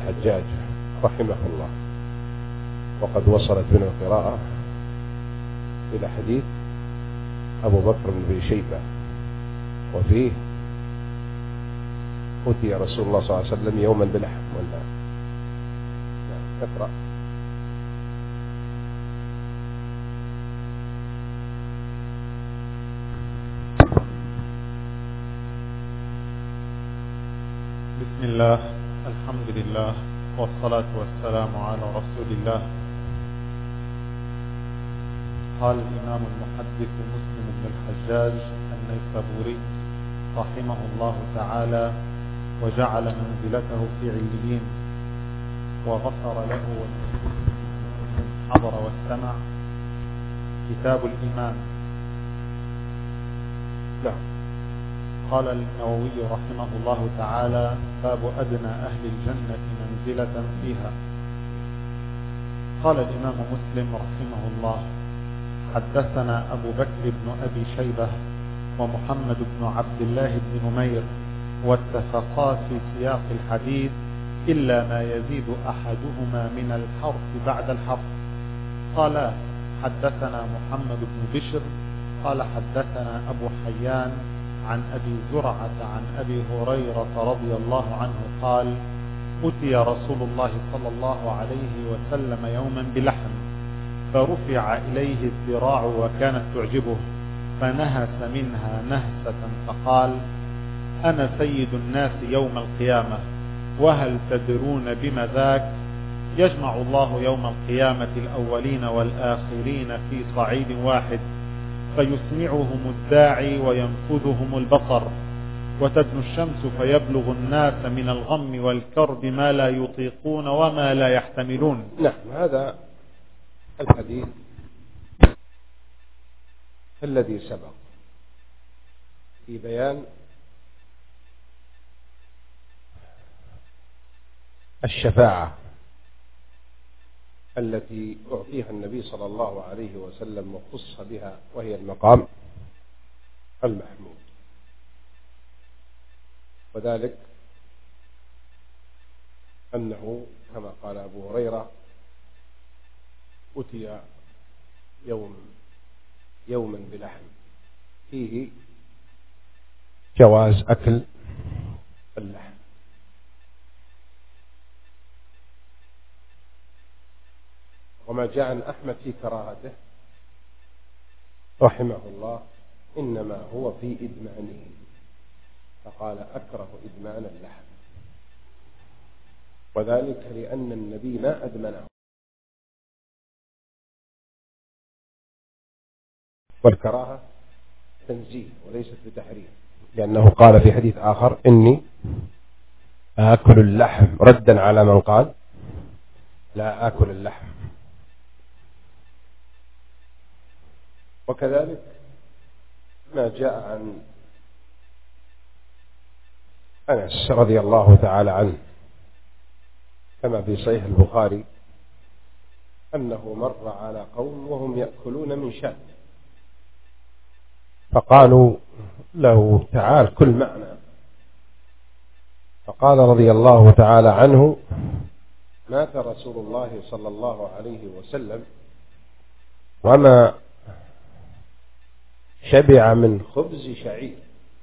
الحجاج رحمه الله، وقد وصلت بنا القراءة إلى حديث أبو بكر بن أبي شيبة، وفيه أتي رسول الله صلى الله عليه وسلم يوما بلحم. ولا اقرأ. بسم الله، الحمد لله، والصلاة والسلام على رسول الله. قال الإمام المحدث مسلم بن الحجاج النيسابوري رحمه الله تعالى وجعل منزلته في عليين وغفر له حضر واستمع. كتاب الإيمان. قال النووي رحمه الله تعالى: باب أدنى أهل الجنة منزلة فيها. قال الإمام مسلم رحمه الله: حدثنا أبو بكر بن أبي شيبة ومحمد بن عبد الله بن نمير، واتفقا في سياق الحديث إلا ما يزيد أحدهما من الحرف بعد الحرف. قال: حدثنا محمد بن بشر قال حدثنا أبو حيان عن أبي زرعة عن أبي هريرة رضي الله عنه قال: أتي رسول الله صلى الله عليه وسلم يوما بلحم، فرفع إليه الذراع وكانت تعجبه، فنهس منها نهسة فقال: أنا سيد الناس يوم القيامة، وهل تدرون بما ذاك؟ يجمع الله يوم القيامة الأولين والآخرين في صعيد واحد، فيسمعهم الداعي وينفذهم البصر، وتدنو الشمس فيبلغ الناس من الغم والكرب ما لا يطيقون وما لا يحتملون. نعم، هذا الحديث الذي سبق في بيان الشفاعة التي أعطيها النبي صلى الله عليه وسلم وخص بها، وهي المقام المحمود. وذلك أنه كما قال أبو هريرة: أتي يوما بلحم فيه جواز أكل اللحم. وما جاء عن أحمد في كراهته رحمه الله إنما هو في إدمانه، فقال: أكره إدمان اللحم، وذلك لأن النبي ما أدمنه. والكراهة تنزيه وليست بتحريم، لأنه قال في حديث آخر: إني آكل اللحم، ردا على من قال لا آكل اللحم. وكذلك ما جاء عن أنس رضي الله تعالى عنه كما في صحيح البخاري أنه مر على قوم وهم يأكلون من شاة، فقالوا له: تعال كل معنا. فقال رضي الله تعالى عنه: مات رسول الله صلى الله عليه وسلم وما شبع من خبز شعير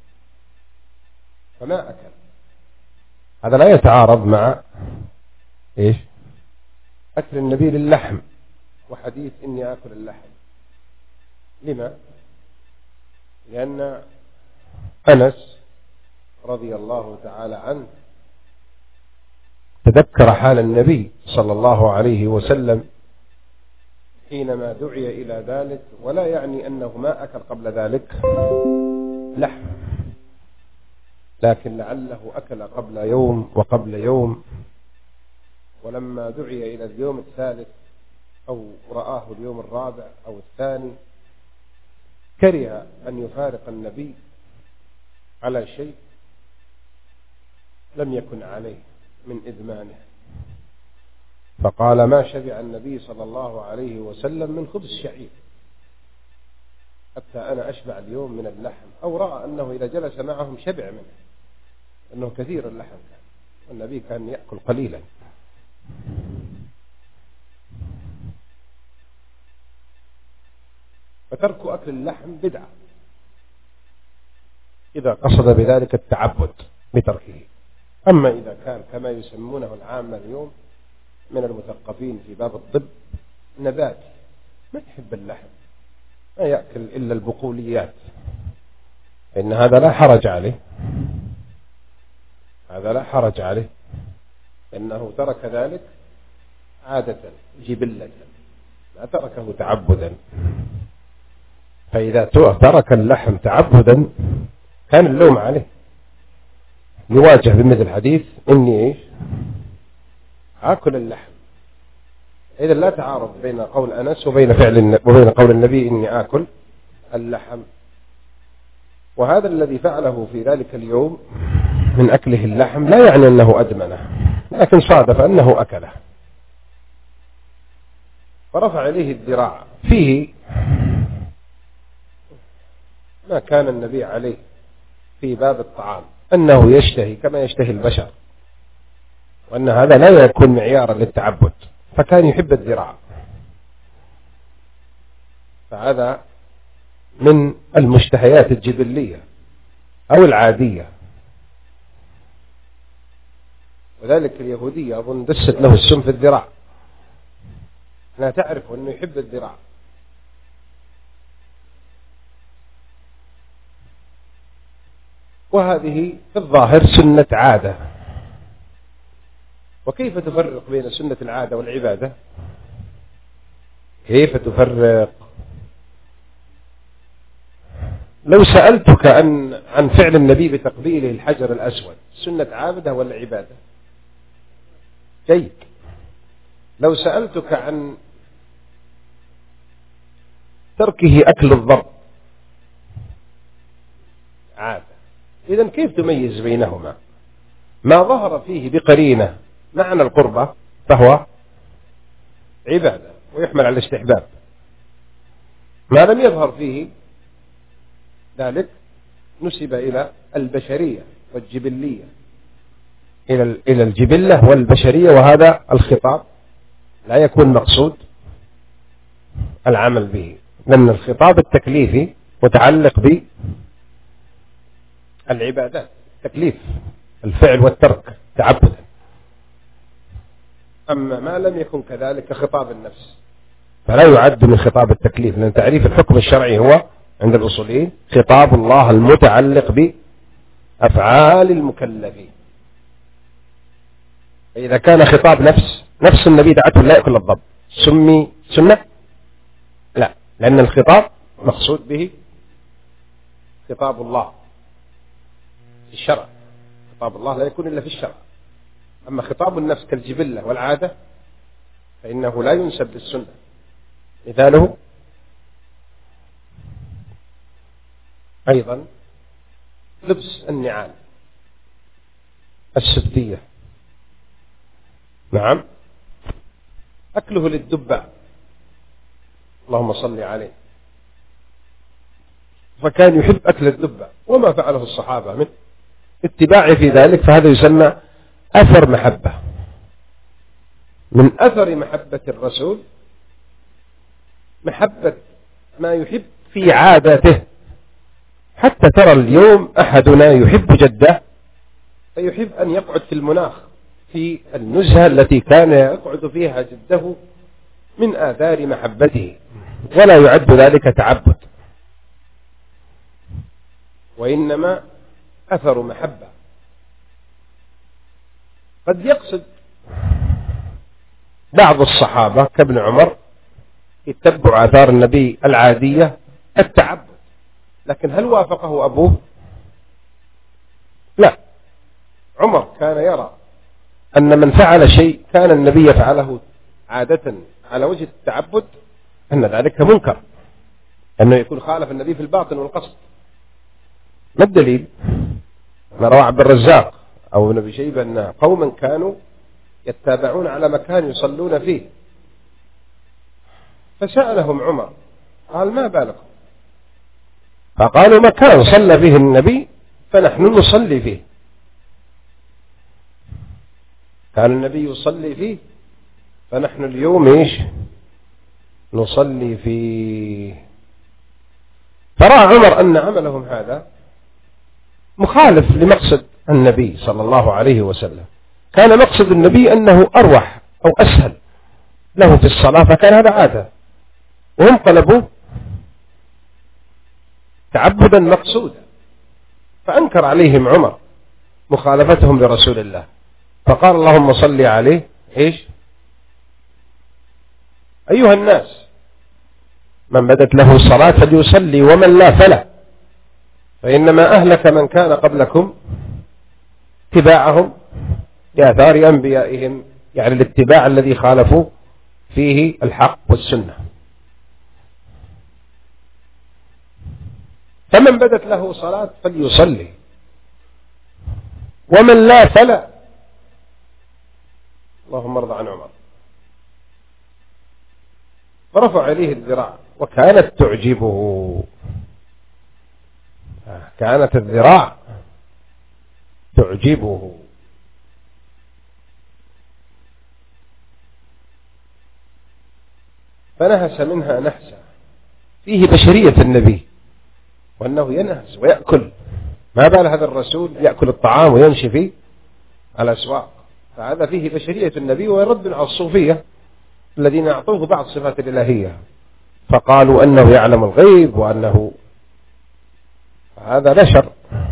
فما أكل. هذا لا يتعارض مع إيش؟ أكل النبي للحم وحديث إني آكل اللحم. لما؟ لأن أنس رضي الله تعالى عنه تذكر حال النبي صلى الله عليه وسلم حينما دعي إلى ذلك، ولا يعني أنه ما أكل قبل ذلك لحم، لكن لعله أكل قبل يوم وقبل يوم، ولما دعي إلى اليوم الثالث أو رآه اليوم الرابع أو الثاني كره أن يفارق النبي على شيء لم يكن عليه من إدمانه، فقال: ما شبع النبي صلى الله عليه وسلم من خبز شعير حتى أنا أشبع اليوم من اللحم. أو رأى أنه إذا جلس معهم شبع منه، أنه كثير اللحم، والنبي كان يأكل قليلا. فترك أكل اللحم بدعة إذا قصد بذلك التعبد بتركه. أما إذا كان كما يسمونه العامة اليوم من المثقفين في باب الطب نباتي، ما يحب اللحم، ما يأكل إلا البقوليات، إن هذا لا حرج عليه، هذا لا حرج عليه، إنه ترك ذلك عادة جبلة، لا تركه تعبدا. فإذا ترك اللحم تعبدا كان اللوم عليه، يواجه بمثل حديث إني آكل اللحم. إذا لا تعارض بين قول أنس وبين قول النبي إني آكل اللحم. وهذا الذي فعله في ذلك اليوم من أكله اللحم لا يعني أنه أدمنه، لكن صادف أنه أكله فرفع إليه الذراع. فيه ما كان النبي عليه في باب الطعام، أنه يشتهي كما يشتهي البشر، وأن هذا لا يكون معيارا للتعبد، فكان يحب الذراع. فهذا من المشتهيات الجبلية أو العادية. وذلك اليهودية أظن دست له السم في الذراع، لا تعرف أنه يحب الذراع. وهذه في الظاهر سنة عادة. وكيف تفرق بين سنة العادة والعبادة؟ كيف تفرق؟ لو سألتك عن فعل النبي بتقبيله الحجر الأسود، سنة عابدة ولا عبادة؟ جيد. لو سألتك عن تركه أكل الضب، عادة. إذن كيف تميز بينهما؟ ما ظهر فيه بقرينة معنى القربة فهو عبادة ويحمل على الاستحباب، ما لم يظهر فيه ذلك نسب إلى البشرية والجبلية، إلى الجبلة والبشرية. وهذا الخطاب لا يكون مقصود العمل به، لأن الخطاب التكليفي متعلق بالعبادات، تكليف الفعل والترك تعبدا. أما ما لم يكن كذلك خطاب النفس فلا يعد من خطاب التكليف، لأن تعريف الحكم الشرعي هو عند الأصوليين خطاب الله المتعلق بأفعال المكلفين. فإذا كان خطاب نفس النبي دعته لا يأكل الضب، سمي سنة؟ لا، لأن الخطاب مقصود به خطاب الله في الشرع، خطاب الله لا يكون إلا في الشرع. أما خطاب النفس كالجبلة والعادة فإنه لا ينسب للسنة. مثاله أيضا لبس النعال السبتية، نعم، أكله للدباء، اللهم صل عليه، فكان يحب أكل الدباء وما فعله الصحابة من اتباعه في ذلك، فهذا يسمى أثر محبة. من أثر محبة الرسول محبة ما يحب في عادته، حتى ترى اليوم أحدنا يحب جده فيحب أن يقعد في المناخ في النزهة التي كان يقعد فيها جده من آثار محبته، ولا يعد ذلك تعبد، وإنما أثر محبة. قد يقصد بعض الصحابة كابن عمر يتبع آثار النبي العادية التعبد، لكن هل وافقه أبوه؟ لا. عمر كان يرى أن من فعل شيء كان النبي يفعله عادة على وجه التعبد أن ذلك منكر، أنه يكون خالف النبي في الباطن والقصد. ما الدليل؟ ما روى عبد الرزاق أو ابن أبي شيبة أن قوما كانوا يتابعون على مكان يصلون فيه، فسألهم عمر قال ما بالكم؟ فقالوا مكان صلى فيه النبي فنحن نصلي فيه، كان النبي يصلي فيه فنحن اليوم نصلي فيه. فرأى عمر أن عملهم هذا مخالف لمقصد النبي صلى الله عليه وسلم. كان مقصد النبي أنه أروح أو أسهل له في الصلاة، فكان هذا عادة، وهم طلبوا تعبدا مقصودا، فأنكر عليهم عمر مخالفتهم لرسول الله، فقال اللهم صل عليه إيش؟ أيها الناس من بدت له الصلاة فليصلي ومن لا فلا، فإنما أهلك من كان قبلكم اتباعهم لآثار أنبيائهم، يعني الاتباع الذي خالفوا فيه الحق والسنة. فمن بدت له صلاة فليصلي ومن لا فلا. اللهم ارضى عن عمر. فرفع إليه الذراع وكانت تعجبه، كانت الذراع تعجبه. فنهس منها نهسة فيه بشرية النبي، وأنه ينهس ويأكل، ما بال هذا الرسول يأكل الطعام ويمشي في الأسواق، فهذا فيه بشرية النبي، ويرد على الصوفية الذين أعطوه بعض صفات الإلهية فقالوا أنه يعلم الغيب وأنه هذا بشر.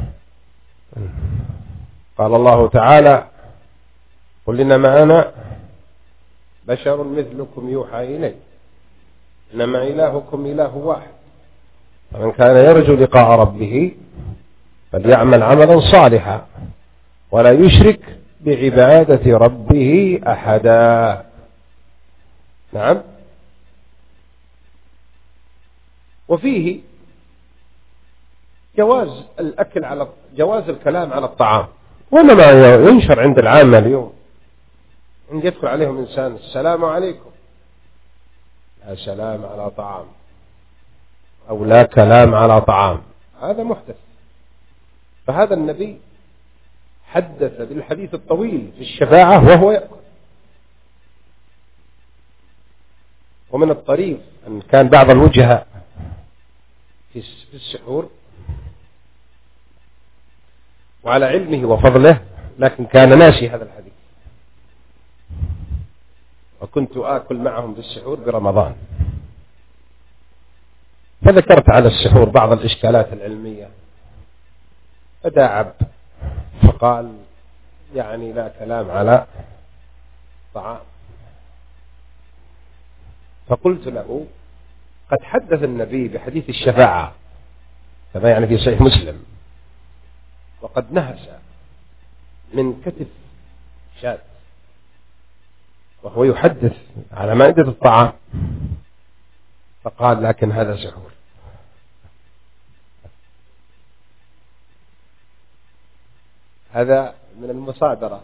قال الله تعالى قل إنما أنا بشر مثلكم يوحى إلي إنما إلهكم إله واحد فمن كان يرجو لقاء ربه فليعمل عملا صالحا ولا يشرك بعبادة ربه أحدا. نعم. وفيه جواز الكلام على الطعام، وإنما ينشر عند العامة اليوم، عند يدخل عليهم إنسان السلام عليكم، لا سلام على طعام أو لا كلام على طعام، هذا محدث. فهذا النبي حدث بالحديث الطويل في الشفاعة وهو يأكل. ومن الطريف أن كان بعض الوجهاء في السحور وعلى علمه وفضله، لكن كان ناسي هذا الحديث، وكنت آكل معهم بالسحور برمضان، فذكرت على السحور بعض الإشكالات العلمية، فداعب فقال يعني لا كلام على طعام. فقلت له قد حدث النبي بحديث الشفاعة كما يعني في صحيح مسلم، وقد نهس من كتف شاة وهو يحدث على مائدة الطعام، فقال لكن هذا سحور. هذا من المصادرة،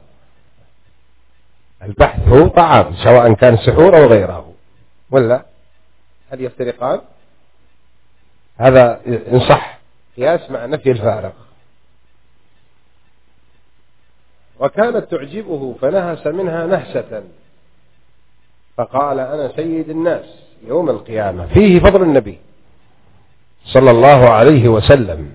البحث هو طعام سواء كان سحور أو غيره، ولا هل يفترقان؟ هذا إن صح قياس مع نفي الفارق. وكانت تعجبه فنهس منها نهسة فقال أنا سيد الناس يوم القيامة. فيه فضل النبي صلى الله عليه وسلم،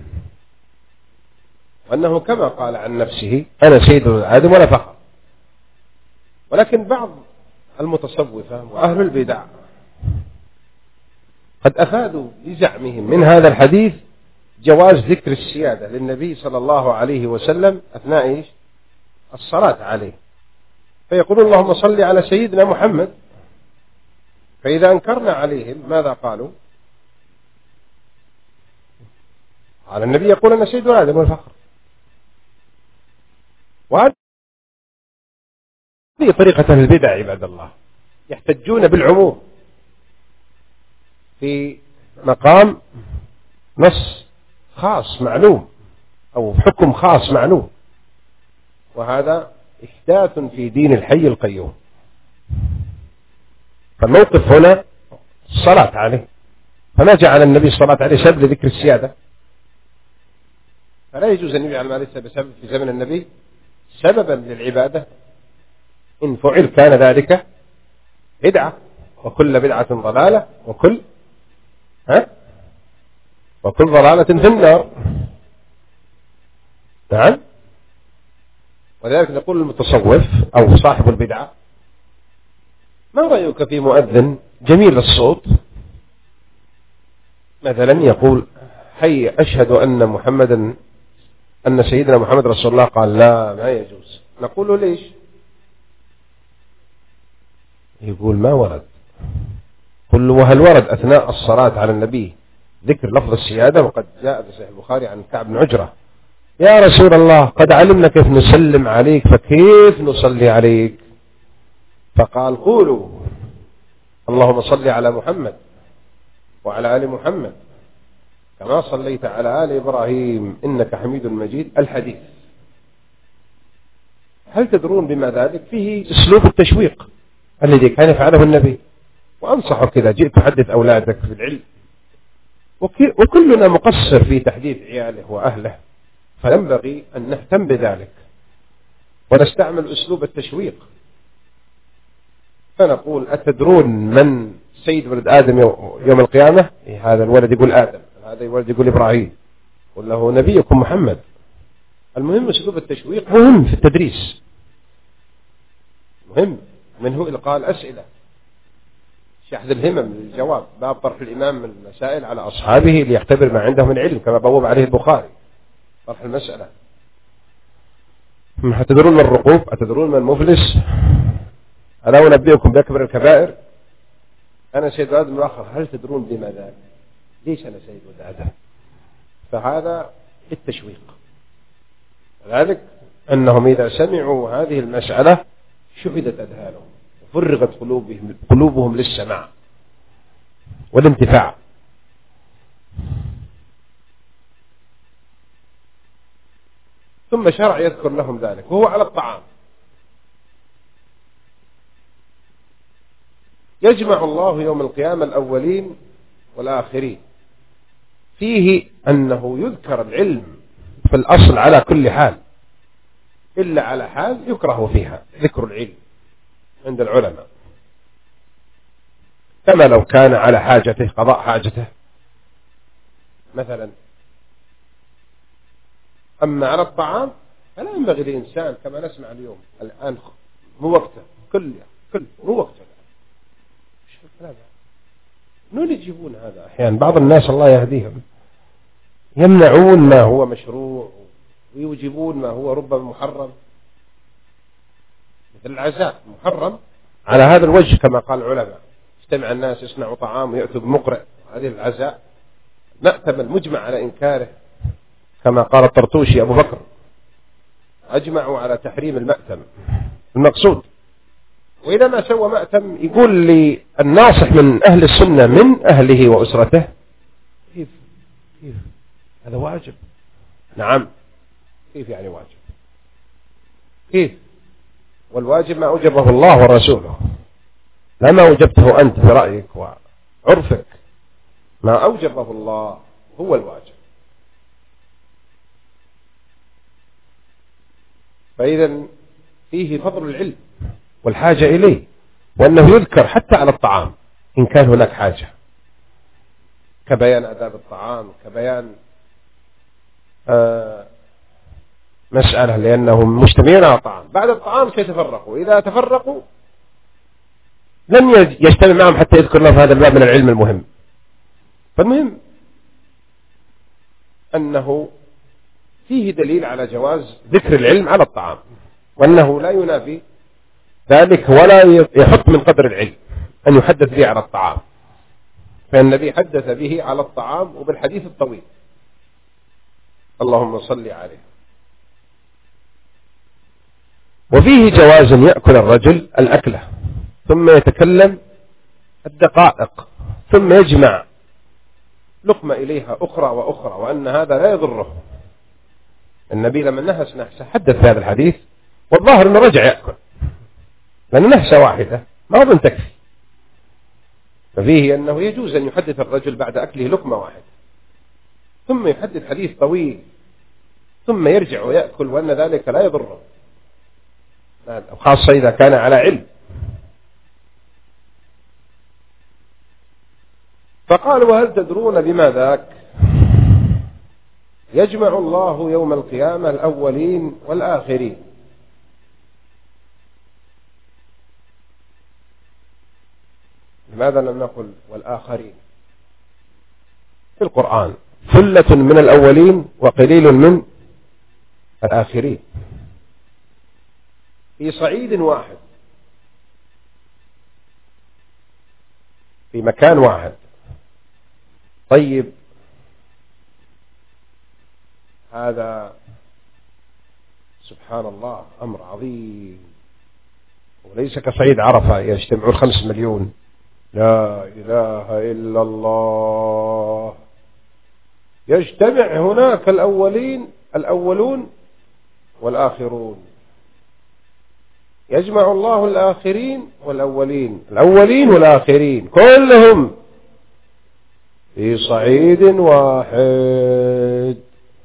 وأنه كما قال عن نفسه أنا سيد آدم ولا فخر. ولكن بعض المتصوفة وأهل البدع قد أفادوا بزعمهم من هذا الحديث جواز ذكر السيادة للنبي صلى الله عليه وسلم أثناء الصلاة عليه، فيقول اللهم صل على سيدنا محمد. فإذا أنكرنا عليهم ماذا قالوا؟ على النبي يقول أنا سيد آدم والفخر. وهذه طريقة البدع عباد الله، يحتجون بالعموم في مقام نص خاص معلوم أو حكم خاص معلوم، وهذا إحداث في دين الحي القيوم. فالموقف هنا الصلاة عليه، فما جعل النبي الصلاة عليه سبب لذكر السيادة، فلا يجوز أن يجعل ما ليس بسبب في زمن النبي سببا للعبادة. إن فعل كان ذلك بدعة، وكل بدعة ضلالة، وكل ضلالة في النار. نعم. ولذلك نقول المتصوف أو صاحب البدعة: ما رأيك في مؤذن جميل الصوت مثلا يقول: حي أشهد أن سيدنا محمد رسول الله؟ قال: لا، ما يجوز. نقول له: ليش؟ يقول: ما ورد. قل له: وهل ورد أثناء الصلاة على النبي ذكر لفظ السيادة؟ وقد جاء في صحيح البخاري عن كعب بن عجرة: يا رسول الله، قد علمنا كيف نسلم عليك، فكيف نصلي عليك؟ فقال: قولوا اللهم صل على محمد وعلى آل محمد كما صليت على آل إبراهيم إنك حميد مجيد. الحديث. هل تدرون بما ذلك؟ فيه أسلوب التشويق الذي كان يفعله النبي. وأنصحك إذا جئت تحدث أولادك في العلم، وكلنا مقصر في تحديث عياله وأهله، فينبغي أن نهتم بذلك ونستعمل أسلوب التشويق. فنقول: أتدرون من سيد ولد آدم يوم القيامة؟ هذا الولد يقول آدم، هذا الولد يقول إبراهيم، قل له: نبيكم محمد. المهم أسلوب التشويق مهم في التدريس، مهم. منه إلقاء الأسئلة، شحذ الهمم للجواب، باب طرح الإمام المسائل على أصحابه ليختبر ما عندهم من علم، كما بوب عليه البخاري، طرح المسألة. أتدرون من الرقوب؟ أتدرون من المفلس؟ ألا أنبئكم بأكبر الكبائر؟ أنا سيد آدم الآخر، هل تدرون بما ذاك؟ ليش أنا سيد آدم؟ فهذا التشويق. ذلك أنهم إذا سمعوا هذه المسألة شهدت أذهانهم وفرغت قلوبهم للسماع والانتفاع. ثم شرع يذكر لهم ذلك وهو على الطعام. يجمع الله يوم القيامة الأولين والآخرين. فيه أنه يذكر العلم في الأصل على كل حال، إلا على حال يكره فيها ذكر العلم عند العلماء، كما لو كان على حاجته، قضاء حاجته مثلا. أما على الطعام فلا ينبغي لإنسان، كما نسمع اليوم الآن، مو وقته، مو وقته. من يجيبون هذا؟ أحيانا بعض الناس الله يهديهم يمنعون ما هو مشروع ويوجبون ما هو ربما محرم، مثل العزاء محرم على هذا الوجه، كما قال العلماء: اجتمع الناس يصنعوا طعام ويأتوا بمقرئ. هذه العزاء مأتم المجمع على إنكاره، كما قال الطرطوشي أبو بكر: أجمعوا على تحريم المأتم المقصود. وإذا ما سوى مأتم، يقول لي الناصح من أهل السنة من أهله وأسرته: كيف هذا واجب؟ نعم. كيف يعني واجب؟ كيف؟ والواجب ما أوجبه الله ورسوله، لا ما أوجبته أنت في رأيك وعرفك. ما أوجبه الله هو الواجب. فإذا فيه فضل العلم والحاجة إليه، وأنه يذكر حتى على الطعام إن كان هناك حاجة، كبيان آداب الطعام، كبيان مسألة، لأنهم مجتمعين على الطعام. بعد الطعام سيتفرقوا، إذا تفرقوا لن يجتمع معهم حتى يذكر لهم هذا الباب من العلم المهم. فالمهم أنه فيه دليل على جواز ذكر العلم على الطعام، وأنه لا ينافي ذلك ولا يحط من قدر العلم أن يحدث به على الطعام، فالنبي حدث به على الطعام وبالحديث الطويل: اللهم صل عليه. وفيه جواز يأكل الرجل الأكلة ثم يتكلم الدقائق ثم يجمع لقمة إليها أخرى وأخرى، وأن هذا لا يضره. النبي لما نهس نحسه حدث هذا الحديث، والظاهر أنه رجع يأكل، لأن نهسة واحدة ما أظن تكفي. ففيه أنه يجوز أن يحدث الرجل بعد أكله لقمة واحدة ثم يحدث حديث طويل ثم يرجع ويأكل، وأن ذلك لا يضره، خاصة إذا كان على علم. فقال: وهل تدرون بما ذاك؟ يجمع الله يوم القيامة الأولين والآخرين. لماذا لم نقل والآخرين؟ في القرآن ثلة من الأولين وقليل من الآخرين في صعيد واحد، في مكان واحد. طيب هذا سبحان الله أمر عظيم، وليس كصعيد عرفة يجتمعون 5 مليون. لا إله إلا الله. يجتمع هناك الأولون والآخرون. يجمع الله الآخرين والأولين، الأولين والآخرين كلهم في صعيد واحد.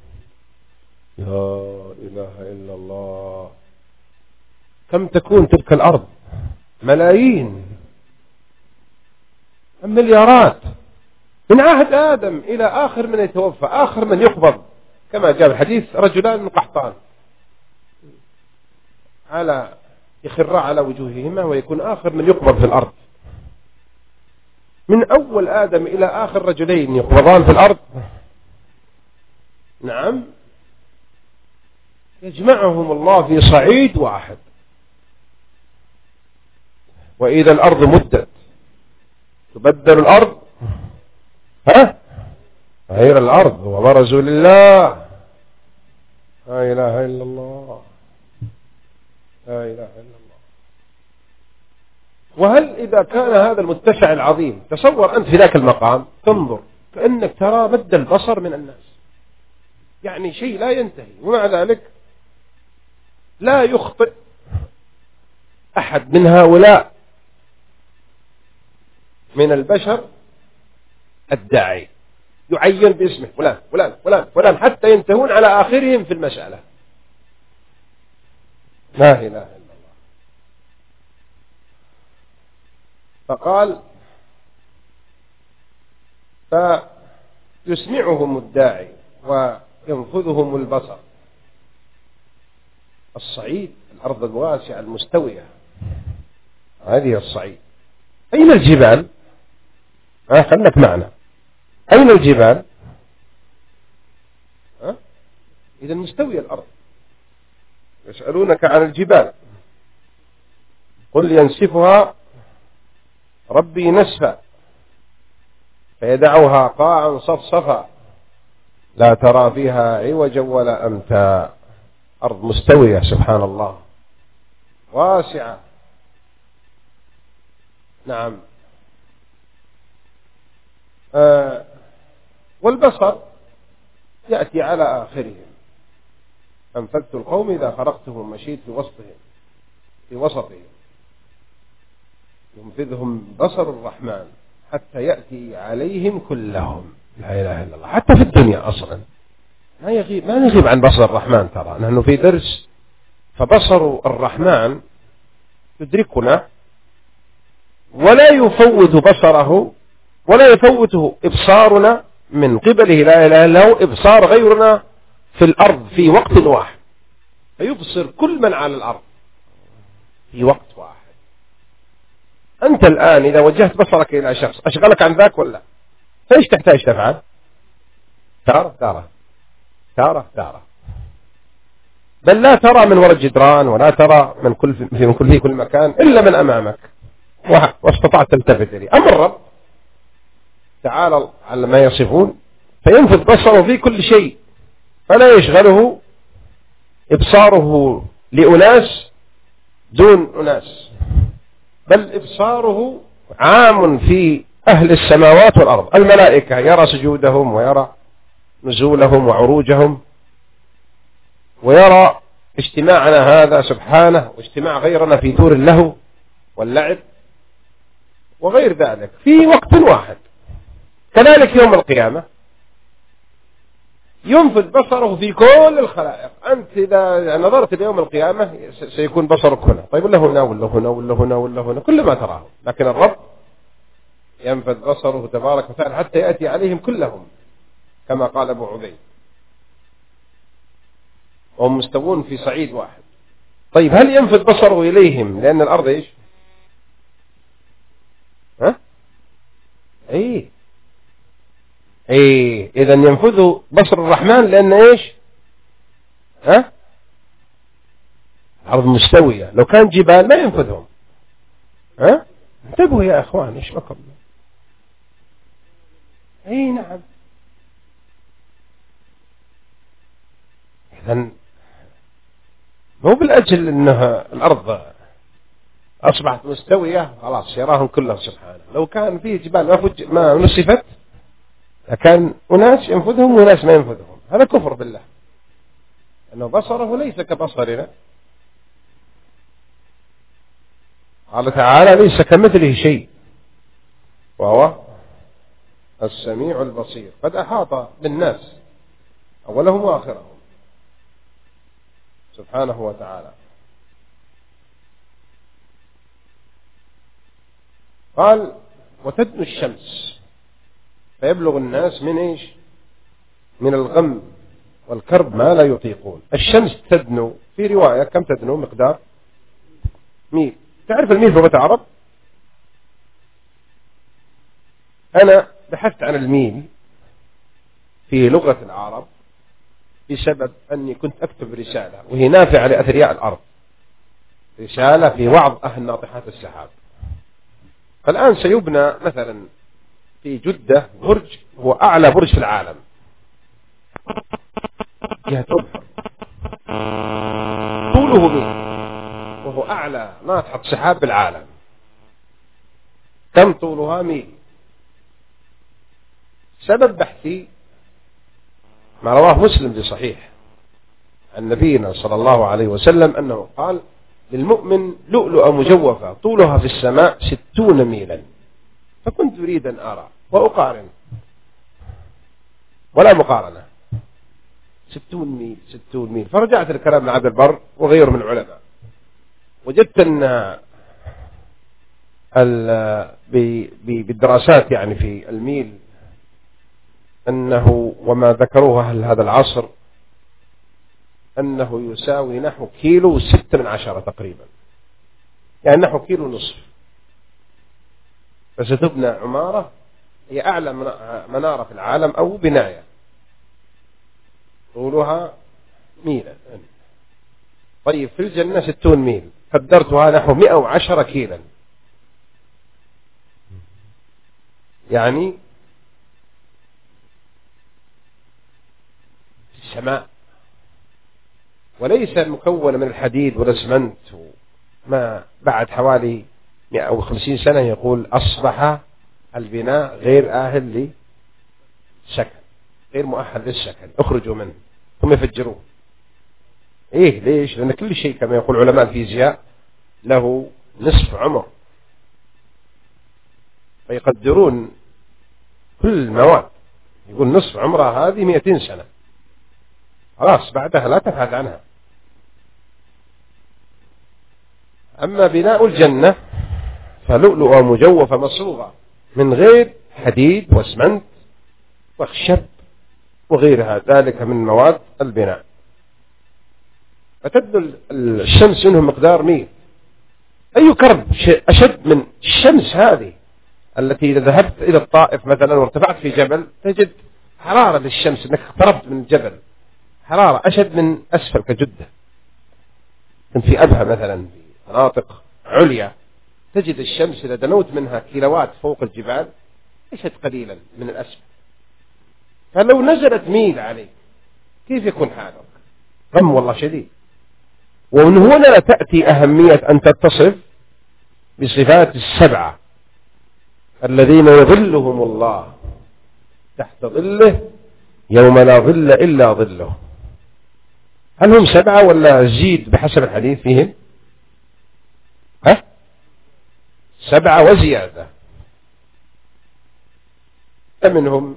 لا إله إلا الله. كم تكون تلك الأرض؟ ملايين، مليارات، من عهد آدم إلى آخر من يتوفى، آخر من يقبض، كما جاء الحديث: رجلان من قحطان يخر على وجوههما ويكون آخر من يقبض في الأرض. من أول آدم إلى آخر رجلين يقبضان في الأرض. نعم، يجمعهم الله في صعيد واحد. وإذا الأرض مدت تبدل الأرض غير الأرض وبرزوا لله. لا إله إلا الله. لا إله إلا الله. وهل إذا كان هذا المتسع العظيم، تصور أنت في ذاك المقام تنظر كأنك ترى مد البصر من الناس، يعني شيء لا ينتهي، ومع ذلك لا يخطئ أحد من هؤلاء من البشر الداعي، يعين باسمه فلان فلان فلان فلان، حتى ينتهون على آخرهم في المسألة. لا إله إلا الله. فقال: فيسمعهم الداعي وينفذهم البصر. الصعيد، الأرض الواسعة المستوية، هذه الصعيد. أين الجبال؟ خلك معنا. أين الجبال؟ إذا مستوية الأرض. يسألونك عن الجبال، قل ينسفها ربي نسفا فيدعوها قاعا صفصفا لا ترى فيها عوجا ولا أمتا. أرض مستوية سبحان الله، واسعة. نعم. والبصر يأتي على آخرهم. أنفذت القوم إذا خرقتهم مشيت في وسطهم ينفذهم بصر الرحمن حتى يأتي عليهم كلهم. لا إله إلا الله. حتى في الدنيا أصلا ما نغيب عن بصر الرحمن. ترى نحن في درس، فبصر الرحمن يدركنا ولا يفوت بصره ولا يفوته إبصارنا من قبله. لا إله إلا هو. إبصار غيرنا في الأرض في وقت واحد، فيبصر كل من على الأرض في وقت واحد. أنت الآن إذا وجهت بصرك إلى شخص أشغلك عن ذاك ولا؟ فإيش تحتاج تفعل؟ ترى بل لا ترى من وراء الجدران، ولا ترى من كل مكان إلا من أمامك، واستطعت تلتفت إليه. أما الرب تعالى على ما يصفون، فينفذ بصره في كل شيء، فلا يشغله إبصاره لأناس دون أناس، بل إبصاره عام في أهل السماوات والأرض. الملائكة يرى سجودهم ويرى نزولهم وعروجهم، ويرى اجتماعنا هذا سبحانه واجتماع غيرنا في دور اللهو واللعب وغير ذلك في وقت واحد. كذلك يوم القيامة ينفذ بصره في كل الخلائق. أنت إذا نظرت ليوم القيامة سيكون بصرك هنا، طيب ولا هنا ولا هنا ولا هنا ولا هنا، كل ما تراه. لكن الرب ينفذ بصره تبارك وتعالى حتى يأتي عليهم كلهم، كما قال أبو عبيد. وهم مستوون في صعيد واحد. طيب هل ينفذ بصره إليهم لأن الأرض إيش؟ ها؟ إيه إذا ينفذ بصر الرحمن لأن إيش؟ ها؟ الأرض مستوية. لو كان جبال ما ينفذهم. ها؟ انتبهوا يا أخوان، إيش بكم؟ نعم. إذن مو بالأجل أنها الأرض أصبحت مستوية خلاص يراهم كلهم سبحانه. لو كان فيه جبال ما نصفت كان أناس ينفذهم وناس ما ينفذهم. هذا كفر بالله، أنه بصره ليس كبصرنا. قال تعالى ليس كمثله شيء وهو السميع البصير. قد أحاط بالناس أولهم وآخرهم سبحانه وتعالى. قال وتدنو الشمس فيبلغ الناس من إيش؟ من الغم والكرب ما لا يطيقون. الشمس تدنو في رواية كم تدنو؟ مقدار ميل. تعرف الميل في لغة العرب؟ أنا بحثت عن الميل في لغة العرب بسبب أني كنت أكتب رسالة وهي نافعة لأثرياء الأرض، رسالة في وعظ أهل ناطحات السحاب. الآن سيبنى مثلا في جدة برج هو أعلى برج في العالم جهة أبحر، طوله ميل وهو أعلى ناطحة سحاب بالعالم. كم طولها؟ ميل. سبب بحثي ما رواه مسلم في صحيح عن نبينا صلى الله عليه وسلم أنه قال للمؤمن لؤلؤة مجوفة طولها في السماء 60 ميلا. فكنت أريد أن أرى وأقارن ولا مقارنة. 60 ميل 60 ميل. فرجعت الكلام لعبد البر وغيره من العلماء، وجدت أن بالدراسات يعني في الميل أنه وما ذكروه أهل هذا العصر أنه يساوي نحو كيلو 6 تقريبا، يعني نحو كيلو نصف. فستبنى عمارة هي أعلى منارة في العالم أو بناية طولها ميلا. طيب في الجنة 60 ميل، قدرتها نحو 110 كيلا، يعني السماء، وليس مكونة من الحديد والاسمنت. ما بعد حوالي 150 سنة يقول أصبح البناء غير أهل للسكن، غير مؤهل للسكن، اخرجوا منه. هم يفجروه. ليش؟ لأن كل شيء كما يقول علماء الفيزياء له نصف عمر، فيقدرون كل المواد يقول نصف عمرها هذه 200 سنة، خلاص بعدها لا تبحث عنها. أما بناء الجنة فلؤلؤة مجوفة مصروغة من غير حديد واسمنت وخشب وغيرها ذلك من مواد البناء. فتبدو الشمس منهم مقدار ميل. أي كرب أشد من الشمس هذه التي إذا ذهبت إلى الطائف مثلا وارتفعت في جبل تجد حرارة للشمس، أنك اقتربت من الجبل، حرارة أشد من أسفل كجدة. كنت في أبها مثلا في مناطق عليا تجد الشمس إذا دنوت منها كيلوات فوق الجبال أشد قليلا من الأسفل. فلو نزلت ميل عليك كيف يكون حالك؟ غم والله شديد. ومن هنا تأتي أهمية أن تتصف بصفات السبعة الذين يظلهم الله تحت ظله يوم لا ظل إلا ظله. هل هم 7 ولا زيد بحسب الحديث فيهم؟ 7 وزيادة. منهم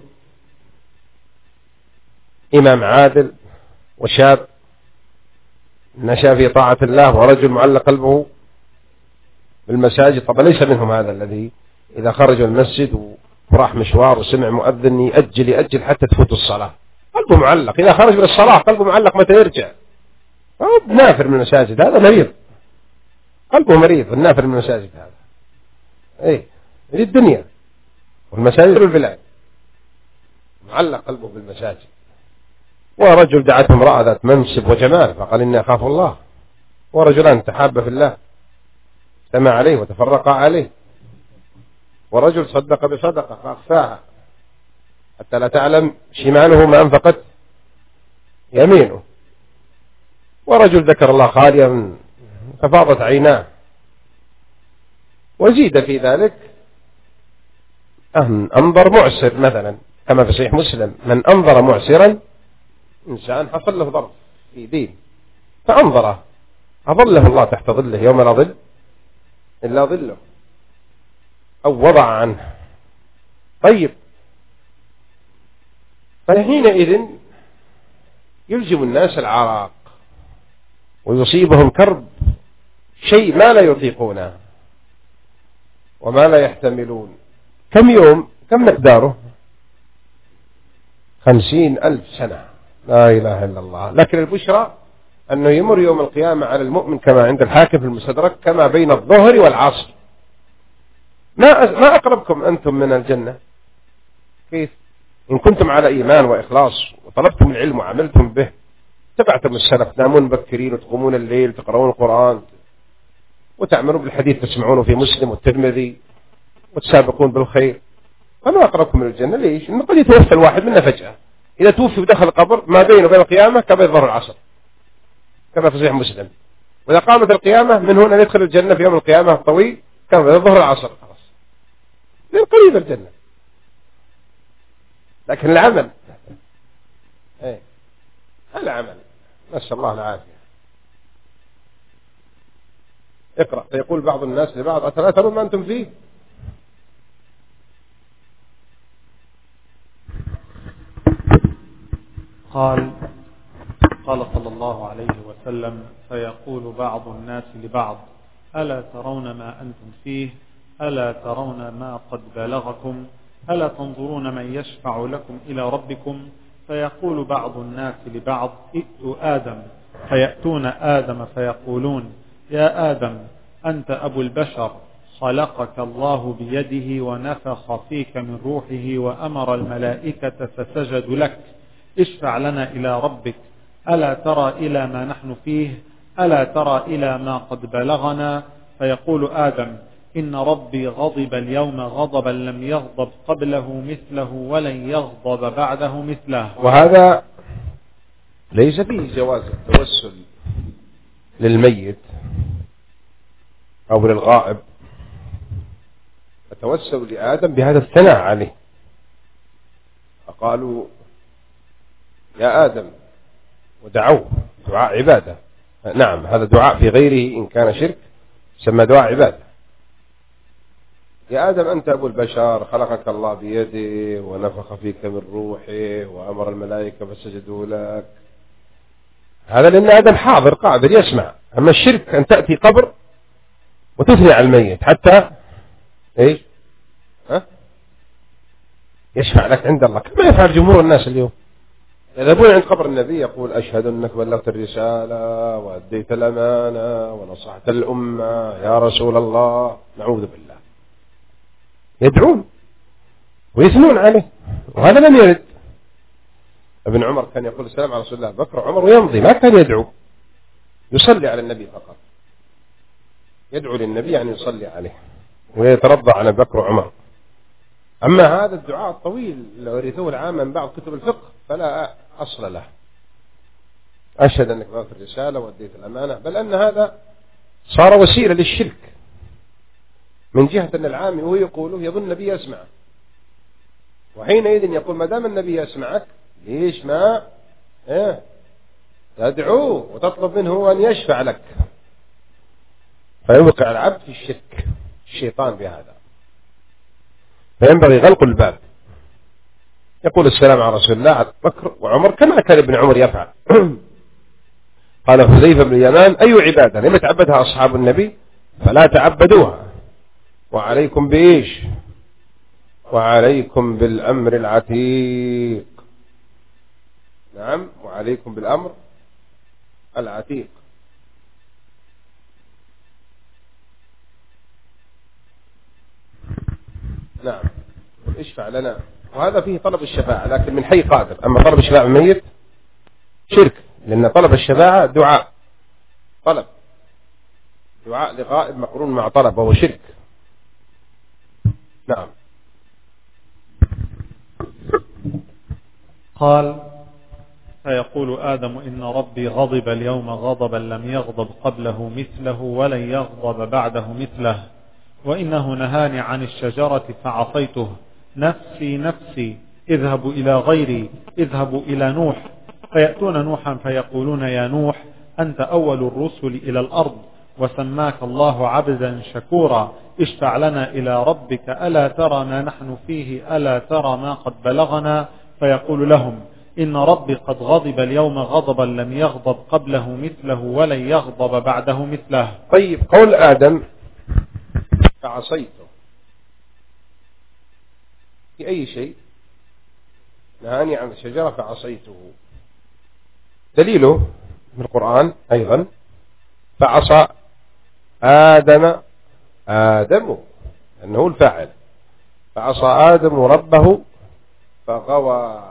إمام عادل وشاب نشأ في طاعة الله ورجل معلق قلبه بالمساجد. طبعا ليس منهم هذا الذي إذا خرج المسجد وراح مشوار وسمع مؤذن يأجل حتى تفوت الصلاة، قلبه معلق. إذا خرج من الصلاة قلبه معلق متى يرجع. نافر من المساجد، هذا مريض، قلبه مريض. النافر من المساجد هذا يريد الدنيا والمساجد والبلاد، معلق قلبه بالمساجد. ورجل دعته امرأة ذات منصب وجمال فقال إني أخاف الله، ورجلان تحابا في الله اجتمع عليه وتفرقا عليه، ورجل صدق بصدقة فأخفاها حتى لا تعلم شماله ما أنفقت يمينه، ورجل ذكر الله خاليا ففاضت عيناه. وزيد في ذلك أنظر معسر مثلا، كما في صحيح مسلم: من أنظر معسرا إنسان حصل له ضرب في دين فأنظره أظله الله تحت ظله يوم لا ظل إلا ظله، أو وضع عنه. طيب، فحينئذ يلزم الناس العراق ويصيبهم كرب، شيء ما لا يطيقونه وما لا يحتملون. كم يوم؟ كم مقداره؟ 50,000 سنة، لا إله إلا الله. لكن البشرى أنه يمر يوم القيامة على المؤمن كما عند الحاكم في المستدرك كما بين الظهر والعصر. ما أقربكم أنتم من الجنة؟ كيف؟ إن كنتم على إيمان وإخلاص وطلبتم العلم وعملتم به، تبعتم السلف، تنامون مبكرين وتقومون الليل، تقرؤون القرآن وتعملون بالحديث تسمعونه في مسلم والترمذي وتسابقون بالخير، فما أقربكم من الجنة. ليش؟ إنه قد يتوفى الواحد منا فجأة، إذا توفي ودخل القبر ما بينه وبين القيامة كبين الظهر والعصر كما في صحيح مسلم. وإذا قامت القيامة من هنا يدخل الجنة في يوم القيامة الطويل كما بين الظهر والعصر، خلاص من قريب الجنة. لكن العمل العمل نسأل الله العافية. اقرأ. فيقول بعض الناس لبعض: ألا ترون ما أنتم فيه؟ قال صلى الله عليه وسلم: فيقول بعض الناس لبعض: ألا ترون ما أنتم فيه؟ ألا ترون ما قد بلغكم؟ ألا تنظرون من يشفع لكم إلى ربكم؟ فيقول بعض الناس لبعض: ائتوا آدم. فيأتون آدم فيقولون: يا آدم، أنت أبو البشر، خلقك الله بيده ونفخ فيك من روحه وأمر الملائكة فسجدوا لك، اشفع لنا إلى ربك. ألا ترى إلى ما نحن فيه؟ ألا ترى إلى ما قد بلغنا؟ فيقول آدم: إن ربي غضب اليوم غضبا لم يغضب قبله مثله ولن يغضب بعده مثله. وهذا ليس فيه جواز التوسل للميت أو للغائب، فتوسلوا لآدم بهذا الثناء عليه، فقالوا: يا آدم، ودعوه دعاء عبادة. نعم، هذا دعاء في غيره إن كان شرك سمى دعاء عبادة. يا آدم، أنت أبو البشر، خلقك الله بيده ونفخ فيك من روحه وأمر الملائكة فسجدوا لك. هذا لأن آدم حاضر قادر يسمع. أما الشرك أن تأتي قبر وتثني على الميت حتى إيش؟ يشفع لك عند الله كما يفعل جمهور الناس اليوم. يذهبون عند قبر النبي يقول: أشهد أنك بلغت الرسالة وأديت الأمانة ونصحت الأمة يا رسول الله. نعوذ بالله. يدعون ويثنون عليه، وهذا لم يرد. ابن عمر كان يقول السلام على رسول الله بكر وعمر ويمضي، ما كان يدعو، يصلي على النبي فقط. يدعو للنبي يعني يصلي عليه ويترضى على بكر وعمر. أما هذا الدعاء الطويل اللي ورثوه العامة من بعض كتب الفقه فلا أصل له. أشهد أنك بلغت الرسالة وأديت الأمانة، بل أن هذا صار وسيلة للشرك من جهة أن العامي وهو يقوله يظن النبي يسمع، وحينئذ يقول: ما دام النبي يسمعك ليش ما تدعوه وتطلب منه أن يشفع لك؟ فيوقع العبد في الشرك الشيطان بهذا. فينبغي غلق الباب. يقول السلام على رسول الله بكر وعمر كما كان ابن عمر يفعل. قال حذيفة بن اليمان: أي عبادة لم يتعبدها أصحاب النبي فلا تعبدوها، وعليكم بإيش؟ وعليكم بالأمر العتيق. نعم، وعليكم بالأمر العتيق. نعم اشفع لنا، وهذا فيه طلب الشفاعة لكن من حي قادر. أما طلب الشفاعة من ميت شرك، لأن طلب الشفاعة دعاء، طلب دعاء لغائب مقرون مع طلب وهو شرك. نعم. قال فيقول آدم إن ربي غضب اليوم غضبا لم يغضب قبله مثله ولن يغضب بعده مثله، وإنه نهاني عن الشجرة فعصيته، نفسي نفسي اذهبوا إلى غيري، اذهبوا إلى نوح. فيأتون نوحا فيقولون يا نوح أنت أول الرسل إلى الأرض، وسماك الله عبدا شكورا، اشفع لنا إلى ربك ألا ترى ما نحن فيه، ألا ترى ما قد بلغنا. فيقول لهم إن ربي قد غضب اليوم غضبا لم يغضب قبله مثله ولن يغضب بعده مثله. طيب قول آدم فعصيته في أي شيء؟ نهاني عن الشجرة فعصيته، دليله من القرآن أيضا فعصى آدم أنه الفاعل، فعصى آدم ربه فغوى.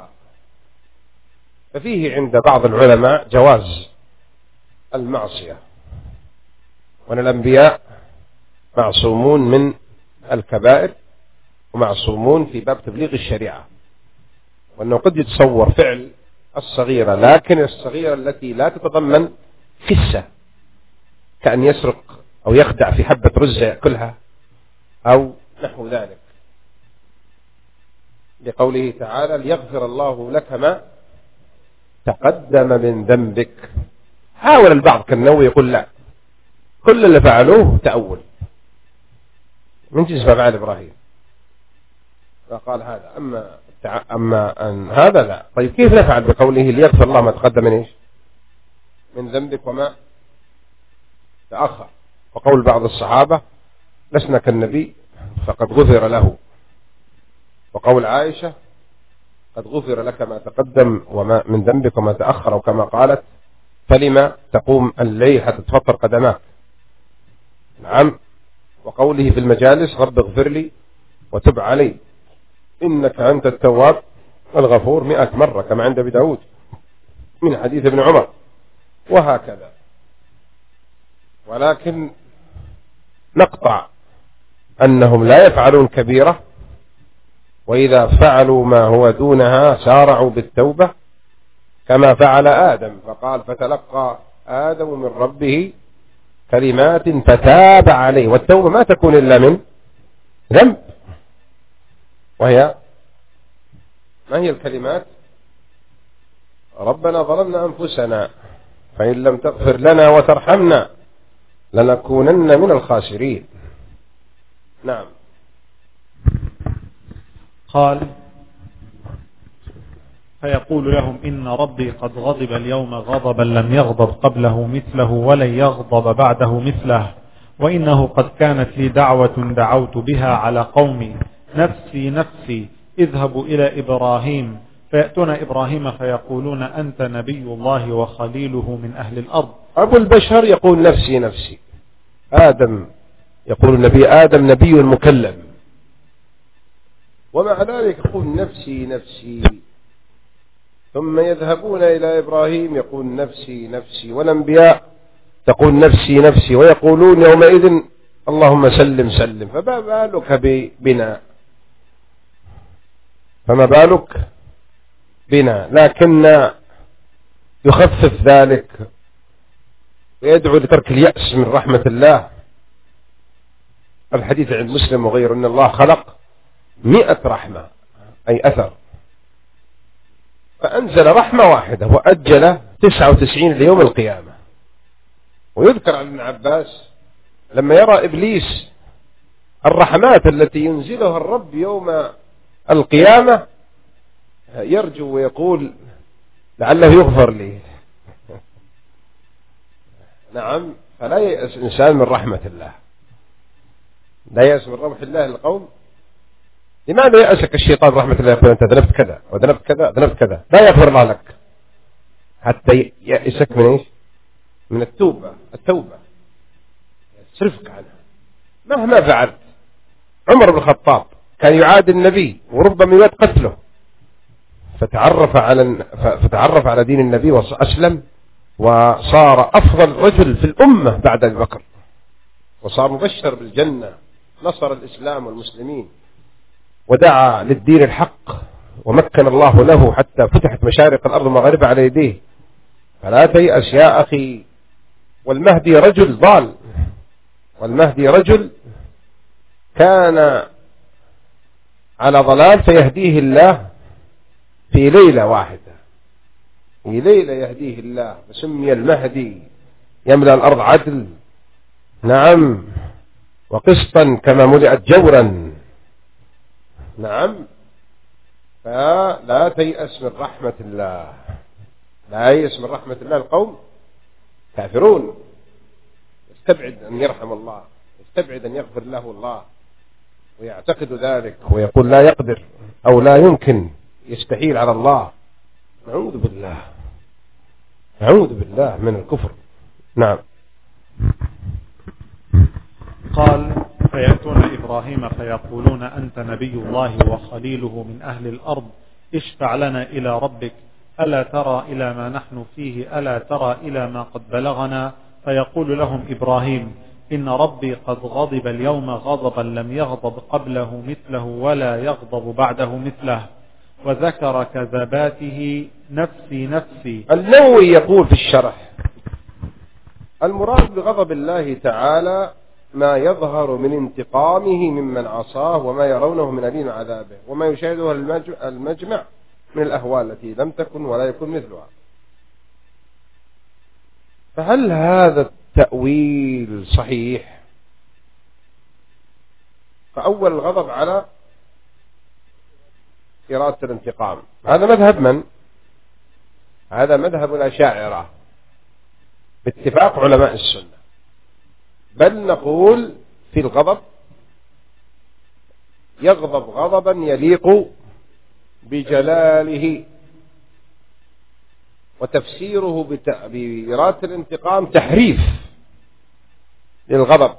ففيه عند بعض العلماء جواز المعصية، وأن الأنبياء معصومون من الكبائر ومعصومون في باب تبليغ الشريعة، وأنه قد يتصور فعل الصغيرة، لكن الصغيرة التي لا تتضمن خسة كأن يسرق أو يخدع في حبة رز يأكلها أو نحو ذلك، لقوله تعالى ليغفر الله لك ما تقدم من ذنبك. حاول البعض كالنووي يقول لا، كل اللي فعلوه تأول من جنس ما فعل إبراهيم، فقال هذا أما أن هذا لا. طيب كيف نفعل بقوله ليغفر الله ما تقدم من إيش من ذنبك وما تأخر؟ وقول بعض الصحابة لسنا كالنبي فقد غفر له، وقول عائشة قد غفر لك ما تقدم وما من ذنبك وما تأخر، وكما قالت فلما تقوم الليل حتى تفطر قدماك. نعم. وقوله في المجالس رب اغفر لي وتب علي إنك أنت التواب الغفور 100 مرة كما عند أبي داود من حديث ابن عمر، وهكذا. ولكن نقطع أنهم لا يفعلون كبيرة، وإذا فعلوا ما هو دونها سارعوا بالتوبة كما فعل آدم، فقال فتلقى آدم من ربه كلمات فتاب عليه. والتوبة ما تكون إلا من ذنب، وهي ما هي الكلمات؟ ربنا ظلمنا أنفسنا فإن لم تغفر لنا وترحمنا لنكونن من الخاسرين. نعم. قال فيقول لهم إن ربي قد غضب اليوم غضبا لم يغضب قبله مثله ولن يغضب بعده مثله، وإنه قد كانت لي دعوة دعوت بها على قومي، نفسي نفسي اذهبوا إلى إبراهيم. فيأتون إبراهيم فيقولون أنت نبي الله وخليله من أهل الأرض. أبو البشر يقول نفسي نفسي، آدم يقول النبي آدم نبي مكلم، ومع ذلك يقول نفسي نفسي. ثم يذهبون إلى إبراهيم يقول نفسي نفسي، والأنبياء تقول نفسي نفسي، ويقولون يومئذ اللهم سلم سلم. فما بالك بنا، فما بالك بنا. لكن يخفف ذلك ويدعو لترك اليأس من رحمة الله. الحديث عند مسلم وغيره أن الله خلق 100 رحمة أي أثر، فأنزل رحمة واحدة وأجل 99 ليوم القيامة. ويذكر عن ابن عباس لما يرى إبليس الرحمات التي ينزلها الرب يوم القيامة يرجو ويقول لعله يغفر لي. نعم. فلا يأس إنسان من رحمة الله، لا يأس من رحمة الله القوم. لماذا يأسك الشيطان رحمة الله؟ يقول أنت ذنبت كذا وذنبت كذا ذنبت كذا، لا يغفر الله لك حتى يأسك من إيش؟ من التوبة يصرفك عنها مهما فعلت. عمر بن الخطاب كان يعادي النبي وربما يريد قتله، فتعرف على دين النبي وأسلم، وصار أفضل رجل في الأمة بعد أبي بكر، وصار مبشر بالجنة، نصر الإسلام والمسلمين ودعا للدين الحق، ومكن الله له حتى فتحت مشارق الأرض ومغاربها على يديه. فلا تيأس يا أخي. والمهدي رجل ضال، والمهدي رجل كان على ضلال فيهديه الله في ليلة واحدة، في ليلة يهديه الله، فسمي المهدي يملأ الأرض عدل، نعم، وقسطا كما ملئت جورا، نعم. فلا تيأس من رحمة الله، لا ييأس من رحمة الله القوم كافرون. يستبعد أن يرحم الله، يستبعد أن يغفر له الله، ويعتقد ذلك ويقول لا يقدر أو لا يمكن، يستحيل على الله. نعوذ بالله، نعوذ بالله من الكفر. نعم. قال: فيأتون إبراهيم فيقولون أنت نبي الله وخليله من أهل الأرض، اشفع لنا إلى ربك، ألا ترى إلى ما نحن فيه، ألا ترى إلى ما قد بلغنا. فيقول لهم إبراهيم: إن ربي قد غضب اليوم غضبا لم يغضب قبله مثله ولا يغضب بعده مثله، وذكر كذباته نفسي نفسي. النووي يقول في الشرح: المراد بغضب الله تعالى ما يظهر من انتقامه ممن عصاه، وما يرونه من أليم عذابه، وما يشاهده المجمع من الأهوال التي لم تكن ولا يكون مثلها. فهل هذا التأويل صحيح؟ فأول الغضب على إرادة الانتقام، هذا مذهب من؟ هذا مذهب الأشاعرة باتفاق علماء السنة. بل نقول في الغضب يغضب غضبا يليق بجلاله، وتفسيره بإرادة الانتقام تحريف للغضب.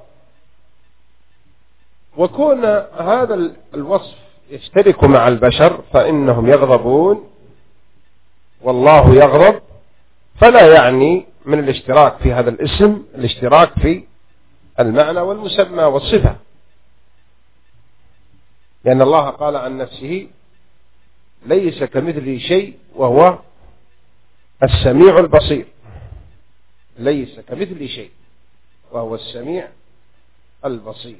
وكون هذا الوصف يشترك مع البشر فإنهم يغضبون والله يغضب، فلا يعني من الاشتراك في هذا الاسم الاشتراك في المعنى والمسمى والصفة، لأن الله قال عن نفسه: ليس كمثله شيء وهو السميع البصير. ليس كمثله شيء وهو السميع البصير.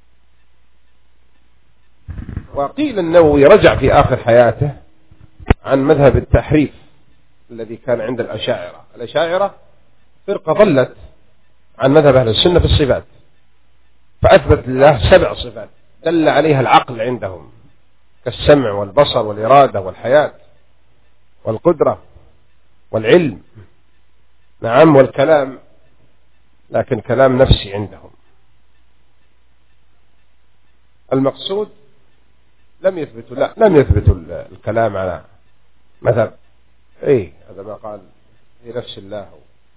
وقيل النووي رجع في آخر حياته عن مذهب التحريف الذي كان عند الأشاعرة. الأشاعرة فرقة ضلت عن مذهب أهل السنة في الصفات، فأثبت لله 7 صفات دل عليها العقل عندهم، كالسمع والبصر والإرادة والحياة والقدرة والعلم، نعم، والكلام، لكن كلام نفسي عندهم. المقصود لم يثبتوا الكلام على مذهب هذا ما قال في نفس الله،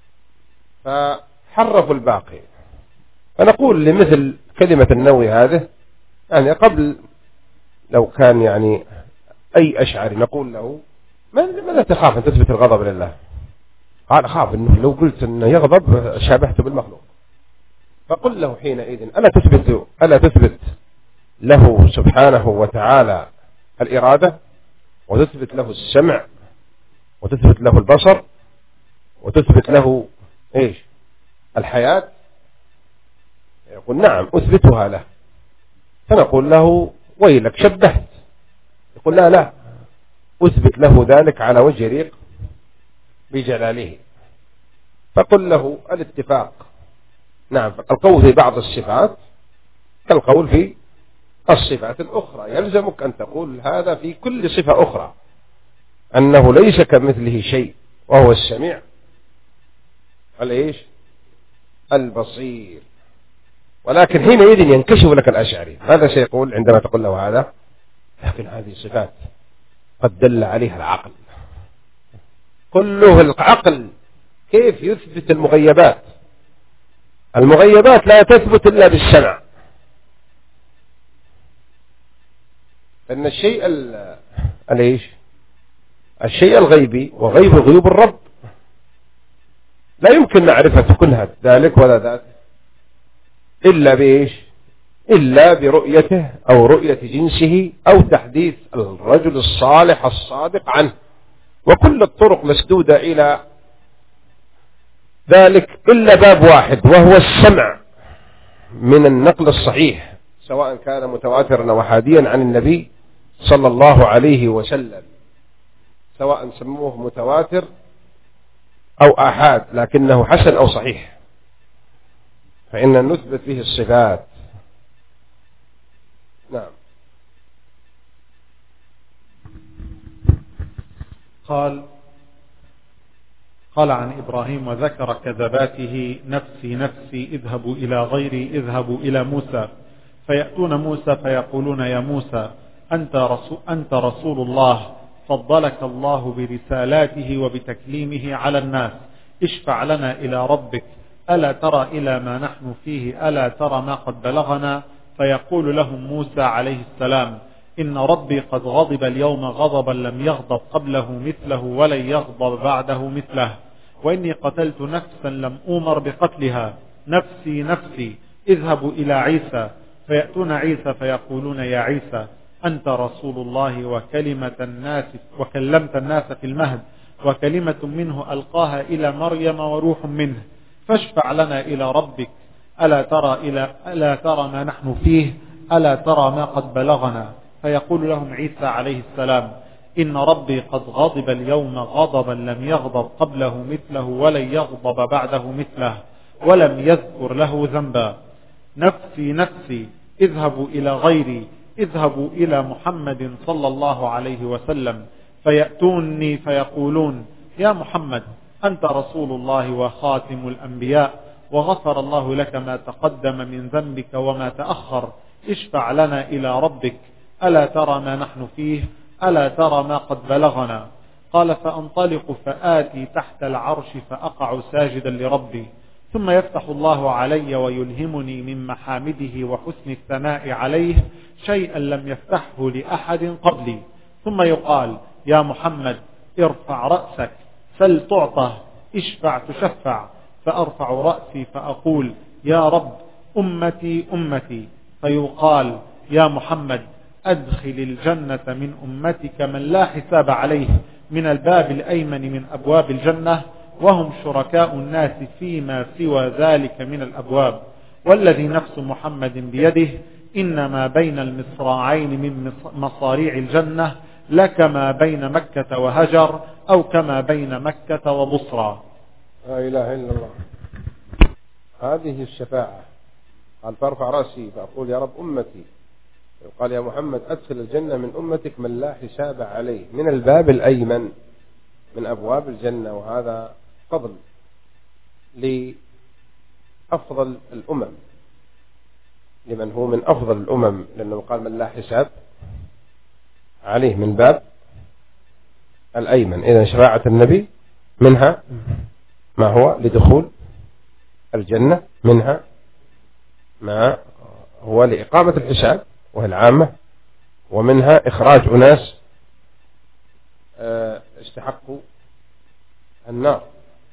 فحرفوا الباقي. فنقول لمثل كلمة النووي هذه، يعني قبل لو كان يعني أي أشعري نقول له: ماذا تخاف أن تثبت الغضب لله؟ قال: أخاف أنه لو قلت أنه يغضب شابهته بالمخلوق. فقل له حينئذ: ألا تثبت له سبحانه وتعالى الإرادة، وتثبت له السمع، وتثبت له البصر، وتثبت له الحياة؟ يقول: نعم أثبتها له. فنقول له: ويلك شبهت. يقول: لا أثبت له ذلك على وجه يليق بجلاله. فقل له الاتفاق، نعم، القول في بعض الصفات كالقول في الصفات الأخرى، يلزمك أن تقول هذا في كل صفة أخرى، أنه ليس كمثله شيء وهو السميع البصير. ولكن حينئذ ينكشف لك الأشعري. ماذا سيقول عندما تقول له هذا؟ لكن هذه صفات قد دل عليها العقل، كله العقل كيف يثبت المغيبات؟ المغيبات لا تثبت إلا بالسمع. أن الشيء الشيء الغيبي وغيب غيوب الرب لا يمكن معرفة كلها ذلك ولا ذاك إلا بإيش؟ إلا برؤيته أو رؤية جنسه أو تحديث الرجل الصالح الصادق عنه، وكل الطرق مسدودة إلى ذلك إلا باب واحد، وهو السمع من النقل الصحيح، سواء كان متواترا وحاديا عن النبي صلى الله عليه وسلم، سواء سموه متواتر أو آحاد، لكنه حسن أو صحيح، فإن نثبت به الصفات. نعم. قال عن إبراهيم وذكر كذباته: نفسي نفسي اذهبوا إلى غيري، اذهبوا إلى موسى. فيأتون موسى فيقولون: يا موسى أنت رسول الله، فضلك الله برسالاته وبتكليمه على الناس، اشفع لنا إلى ربك، ألا ترى إلى ما نحن فيه، ألا ترى ما قد بلغنا. فيقول لهم موسى عليه السلام: إن ربي قد غضب اليوم غضبا لم يغضب قبله مثله ولن يغضب بعده مثله، وإني قتلت نفسا لم أمر بقتلها، نفسي نفسي اذهبوا إلى عيسى. فيأتون عيسى فيقولون: يا عيسى أنت رسول الله وكلمت الناس في المهد، وكلمة منه ألقاها إلى مريم وروح منه، فاشفع لنا إلى ربك، ألا ترى ما نحن فيه، ألا ترى ما قد بلغنا. فيقول لهم عيسى عليه السلام: إن ربي قد غضب اليوم غضبا لم يغضب قبله مثله ولن يغضب بعده مثله، ولم يذكر له ذنبا. نفسي نفسي اذهبوا إلى غيري، اذهبوا إلى محمد صلى الله عليه وسلم. فيأتوني فيقولون: يا محمد أنت رسول الله وخاتم الأنبياء، وغفر الله لك ما تقدم من ذنبك وما تأخر، اشفع لنا إلى ربك، ألا ترى ما نحن فيه، ألا ترى ما قد بلغنا. قال: فأنطلق فآتي تحت العرش فأقع ساجدا لربي، ثم يفتح الله علي ويلهمني من محامده وحسن الثناء عليه شيئا لم يفتحه لأحد قبلي، ثم يقال: يا محمد ارفع رأسك، سل تعطه، اشفع تشفع. فأرفع رأسي فأقول: يا رب أمتي أمتي. فيقال: يا محمد أدخل الجنة من أمتك من لا حساب عليه من الباب الأيمن من أبواب الجنة، وهم شركاء الناس فيما سوى ذلك من الأبواب، والذي نفس محمد بيده إنما بين المصراعين من مصاريع الجنة لكما بين مكة وهجر، أو كما بين مكة وبصرى. لا إله إلا الله. هذه الشفاعة. قال: فارفع رأسي فأقول: يا رب أمتي. قال: يا محمد أدخل الجنة من أمتك من لا حساب عليه من الباب الأيمن من أبواب الجنة. وهذا فضل لأفضل الأمم، لمن هو من أفضل الأمم، لأنه قال: من لا حساب عليه من باب الأيمن. إذن شفاعة النبي منها ما هو لدخول الجنة، منها ما هو لإقامة الحساب وهي العامة، ومنها إخراج أناس استحقوا النار.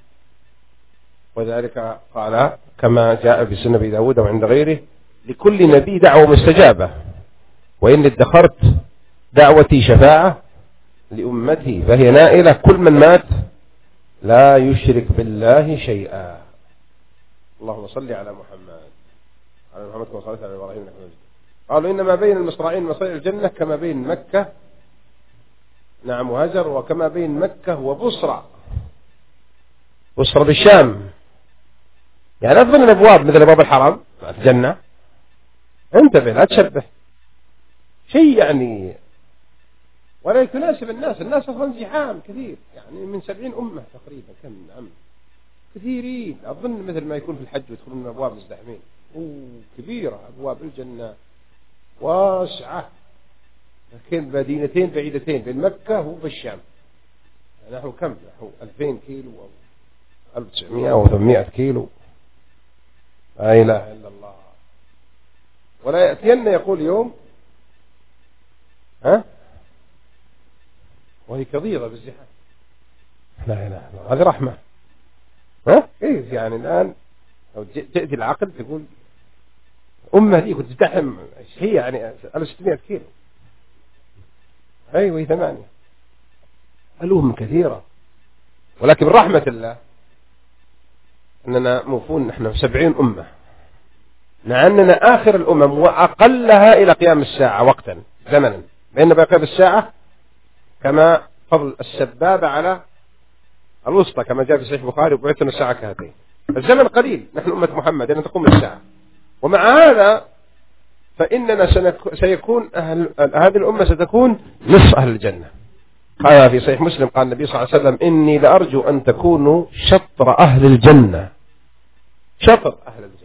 وذلك قال كما جاء في سنة أبي داود وعند غيره: لكل نبي دعوة مستجابة، وإن ادخرت دعوتي شفاعة لأمتي فهي نائلة كل من مات لا يشرك بالله شيئا. اللهم صل على محمد كما صليت على إبراهيم إنك حميد مجيد. قالوا: إنما بين المصراعين مصاريع الجنة كما بين مكة وهجر، وكما بين مكة وبصرى. بصرى بالشام، يعني أفضل الأبواب مثل أبواب الحرم الجنة. انتبه لا تشبه شيء يعني ولا يتناسب الناس أصلا زحام كثير، يعني من 70 أمة تقريبا، كم عم كثيرين. أظن مثل ما يكون في الحج ويدخلون من أبواب مزدحمين. كبيرة أبواب الجنة واسعة، لكن مدينتين بعيدتين بين مكة وبالشام، نحو كم؟ نحو 2000 كيلو 1900 أو 800 كيلو. لا إله إلا الله. ولا يأتين يقول يوم وهي كضيضة بالزحام. لا إله إلا الله. هذه رحمة. كيف يعني الآن لو تأتي العقل تقول أمة دي كنت تزدحم هي يعني 1600 كيلو. أيوة 8 ألوهم كثيرة. ولكن رحمة الله أننا موفون نحن 70 أمة، مع أننا آخر الأمم وأقلها إلى قيام الساعة وقتا زمنا، لأن بقيام الساعة كما فضل السبابة على الوسطى كما جاء في صحيح البخاري وبعثنا الساعة كهاتين. الزمن قليل، نحن أمة محمد أن تقوم الساعة. ومع هذا فإننا سيكون هذه الأمة ستكون نصف أهل الجنة. قال في صحيح مسلم قال النبي صلى الله عليه وسلم إني لأرجو أن تكونوا شطر أهل الجنة، شطر أهل الجنة.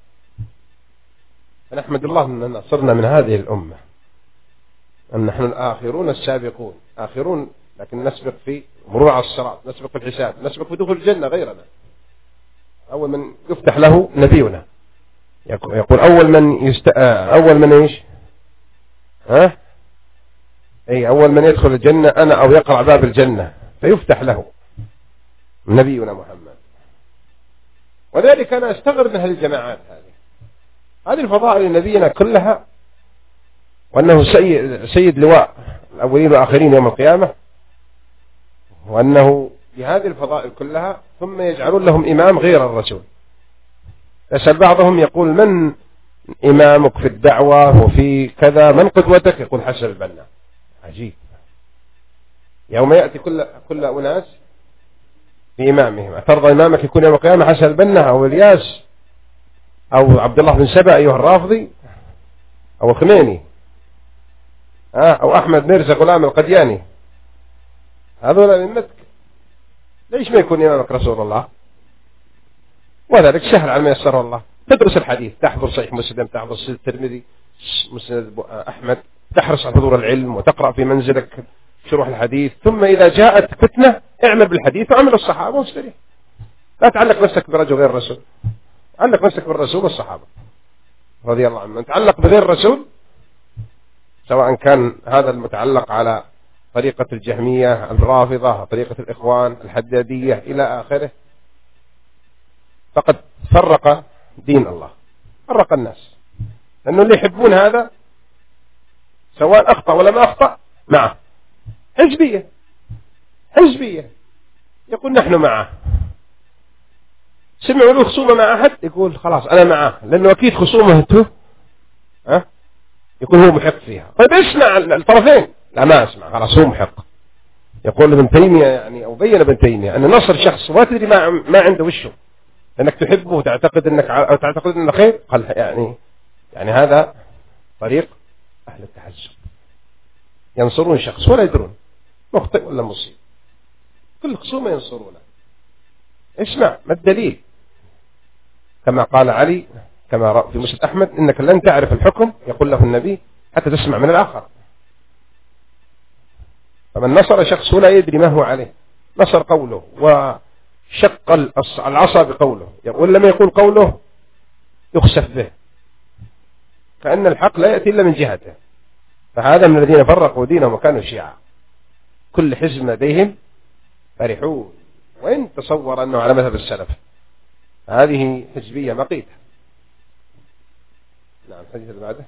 فنحمد الله أننا صرنا من هذه الأمة، أن نحن الآخرون السابقون، آخرون لكن نسبق في مرور على الصراط، نسبق في الحساب، نسبق في دخول الجنة غيرنا. أول من يفتح له نبينا يقول أول من إيش أول من يدخل الجنة أنا أو يقرع باب الجنة فيفتح له نبينا محمد. وذلك أنا أستغرب من هذه الجماعات هذه الفضائل لنبينا كلها، وأنه سيد لواء الأولين والآخرين يوم القيامة، وأنه بهذه الفضائل كلها ثم يجعلون لهم إمام غير الرسول. يسأل بعضهم يقول من إمامك في الدعوة وفي كذا، من قدوتك؟ يقول حسن البنا. عجيب. يوم يأتي كل أناس بإمامهم. أترضى إمامك يكون يوم القيامة حسن البنا أو الياس أو عبد الله بن سبأ أيها الرافضي أو الخميني أو أحمد ميرزا غلام القدياني؟ هذول أئمتك، ليش ما يكون إمامك رسول الله؟ وذلك سهل على ما يسره الله. تدرس الحديث، تحضر صحيح مسلم، تحضر سنة الترمذي، مسند أحمد، تحرص على حضور العلم وتقرأ في منزلك شروح الحديث. ثم إذا جاءت فتنة اعمل بالحديث وعمل الصحابة واستريح. لا تعلق نفسك برجل غير الرسول، علق نفسك بالرسول والصحابة رضي الله عنهم. تعلق بغير الرسول، سواء كان هذا المتعلق على طريقة الجهمية، الرافضة، طريقة الإخوان، الحدادية إلى آخره، فقد فرق دين الله، فرق الناس. لأنه اللي يحبون هذا سواء أخطأ ولا ما أخطأ معه. حزبية يقول نحن معه. سمعوا له خصومة مع أحد يقول خلاص أنا معه، لأنه أكيد خصومته يكون هو محق فيها. طيب اسمع الطرفين، لا ما اسمع، خلاص هو محق. يقول ابن تيمية يعني، أو بين ابن تيمية أن نصر شخص ما تدري ما عنده وشه، لأنك تحبه وتعتقد أنه خير، قال يعني هذا طريق أهل التحزب، ينصرون شخص ولا يدرون مخطئ ولا مصيب، كل خصومه ينصرونه. اسمع ما الدليل؟ كما قال علي كما رأى في مسند أحمد إنك لن تعرف الحكم، يقول له النبي، حتى تسمع من الآخر. فمن نصر شخص لا يدري ما هو عليه، نصر قوله وشق العصا بقوله، ولما يقول قوله يخسف به، فإن الحق لا يأتي إلا من جهته. فهذا من الذين فرقوا دينهم وكانوا شيعا، كل حزب لديهم فرحون، وإن تصور أنه على مذهب السلف. هذه حزبية مقيتة. نعم. الحديث اللي بعده.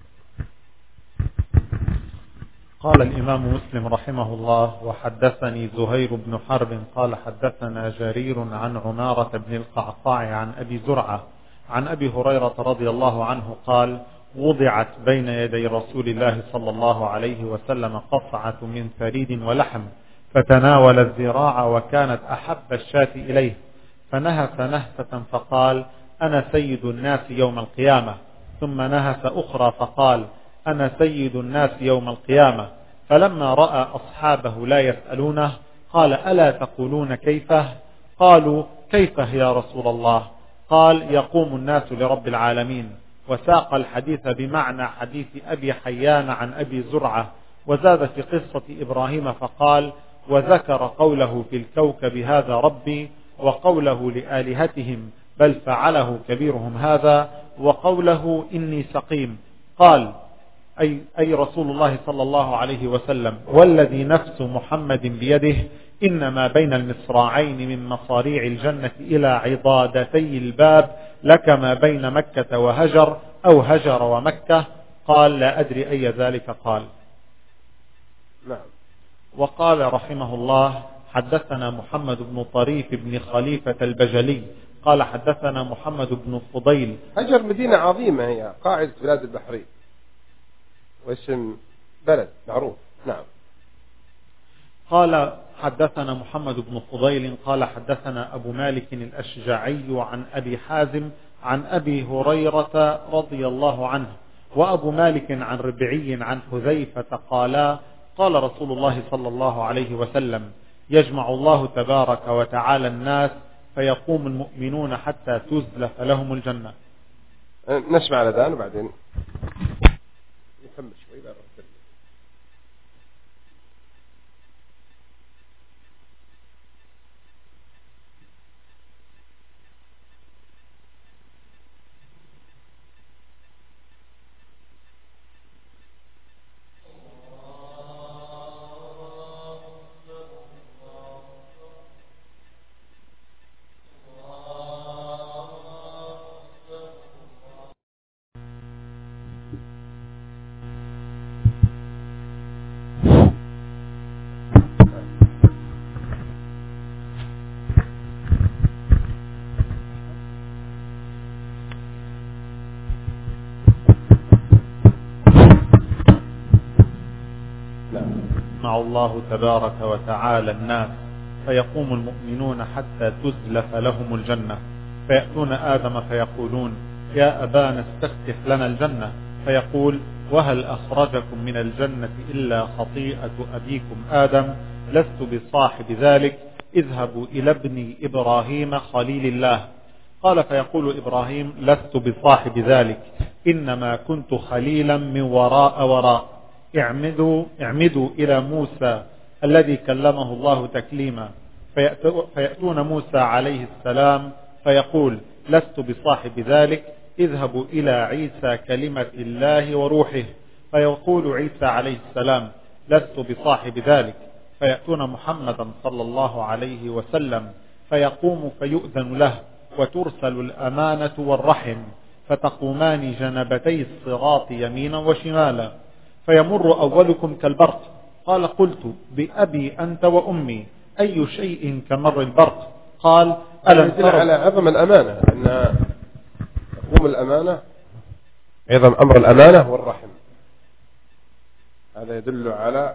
قال الإمام مسلم رحمه الله: وحدثني زهير بن حرب قال حدثنا جرير عن عمارة بن القعقاع عن أبي زرعة عن أبي هريرة رضي الله عنه قال: وضعت بين يدي رسول الله صلى الله عليه وسلم قصعة من ثريد ولحم، فتناول الذراع وكانت أحب الشاة إليه، فنهس نهسة فقال: أنا سيد الناس يوم القيامة. ثم نهس أخرى فقال: أنا سيد الناس يوم القيامة. فلما رأى أصحابه لا يسألونه قال: ألا تقولون كيفه؟ قالوا: كيفه يا رسول الله؟ قال: يقوم الناس لرب العالمين. وساق الحديث بمعنى حديث أبي حيان عن أبي زرعة، وزاد في قصة إبراهيم فقال: وذكر قوله في الكوكب هذا ربي، وقوله لآلهتهم بل فعله كبيرهم هذا، وقوله إني سقيم. قال أي رسول الله صلى الله عليه وسلم والذي نفس محمد بيده إنما بين المصراعين من مصاريع الجنة إلى عضادتي الباب لكما بين مكة وهجر أو هجر ومكة. قال لا أدري أي ذلك قال. نعم. وقال رحمه الله حدثنا محمد بن طريف بن خليفة البجلي قال حدثنا محمد بن فضيل. هجر مدينة عظيمة هي قاعدة بلاد البحرين واسم بلد معروف. نعم. قال حدثنا محمد بن فضيل قال حدثنا أبو مالك الأشجعي عن أبي حازم عن أبي هريرة رضي الله عنه وأبو مالك عن ربعي عن حذيفة قالا قال رسول الله صلى الله عليه وسلم يجمع الله تبارك وتعالى الناس فيقوم المؤمنون حتى تزلف لهم الجنة. نسمع الأذان وبعدين نكمل شوي. الله تبارك وتعالى الناس فيقوم المؤمنون حتى تزلف لهم الجنة فيأتون آدم فيقولون يا أبانا استفتح لنا الجنة فيقول وهل أخرجكم من الجنة إلا خطيئة أبيكم آدم لست بصاحب ذلك اذهبوا إلى ابني إبراهيم خليل الله. قال فيقول إبراهيم لست بصاحب ذلك إنما كنت خليلا من وراء اعمدوا إلى موسى الذي كلمه الله تكليما فيأتون موسى عليه السلام فيقول لست بصاحب ذلك اذهبوا إلى عيسى كلمة الله وروحه فيقول عيسى عليه السلام لست بصاحب ذلك فيأتون محمدا صلى الله عليه وسلم فيقوم فيؤذن له وترسل الأمانة والرحم فتقومان جنبتي الصراط يمينا وشمالا فيمر أولكم كالبرق. قال قلت بأبي أنت وأمي أي شيء كمر البرق؟ قال ألم ترى على عظم الأمانة أن تقوم الأمانة عظم أمر الأمانة والرحم. هذا يدل على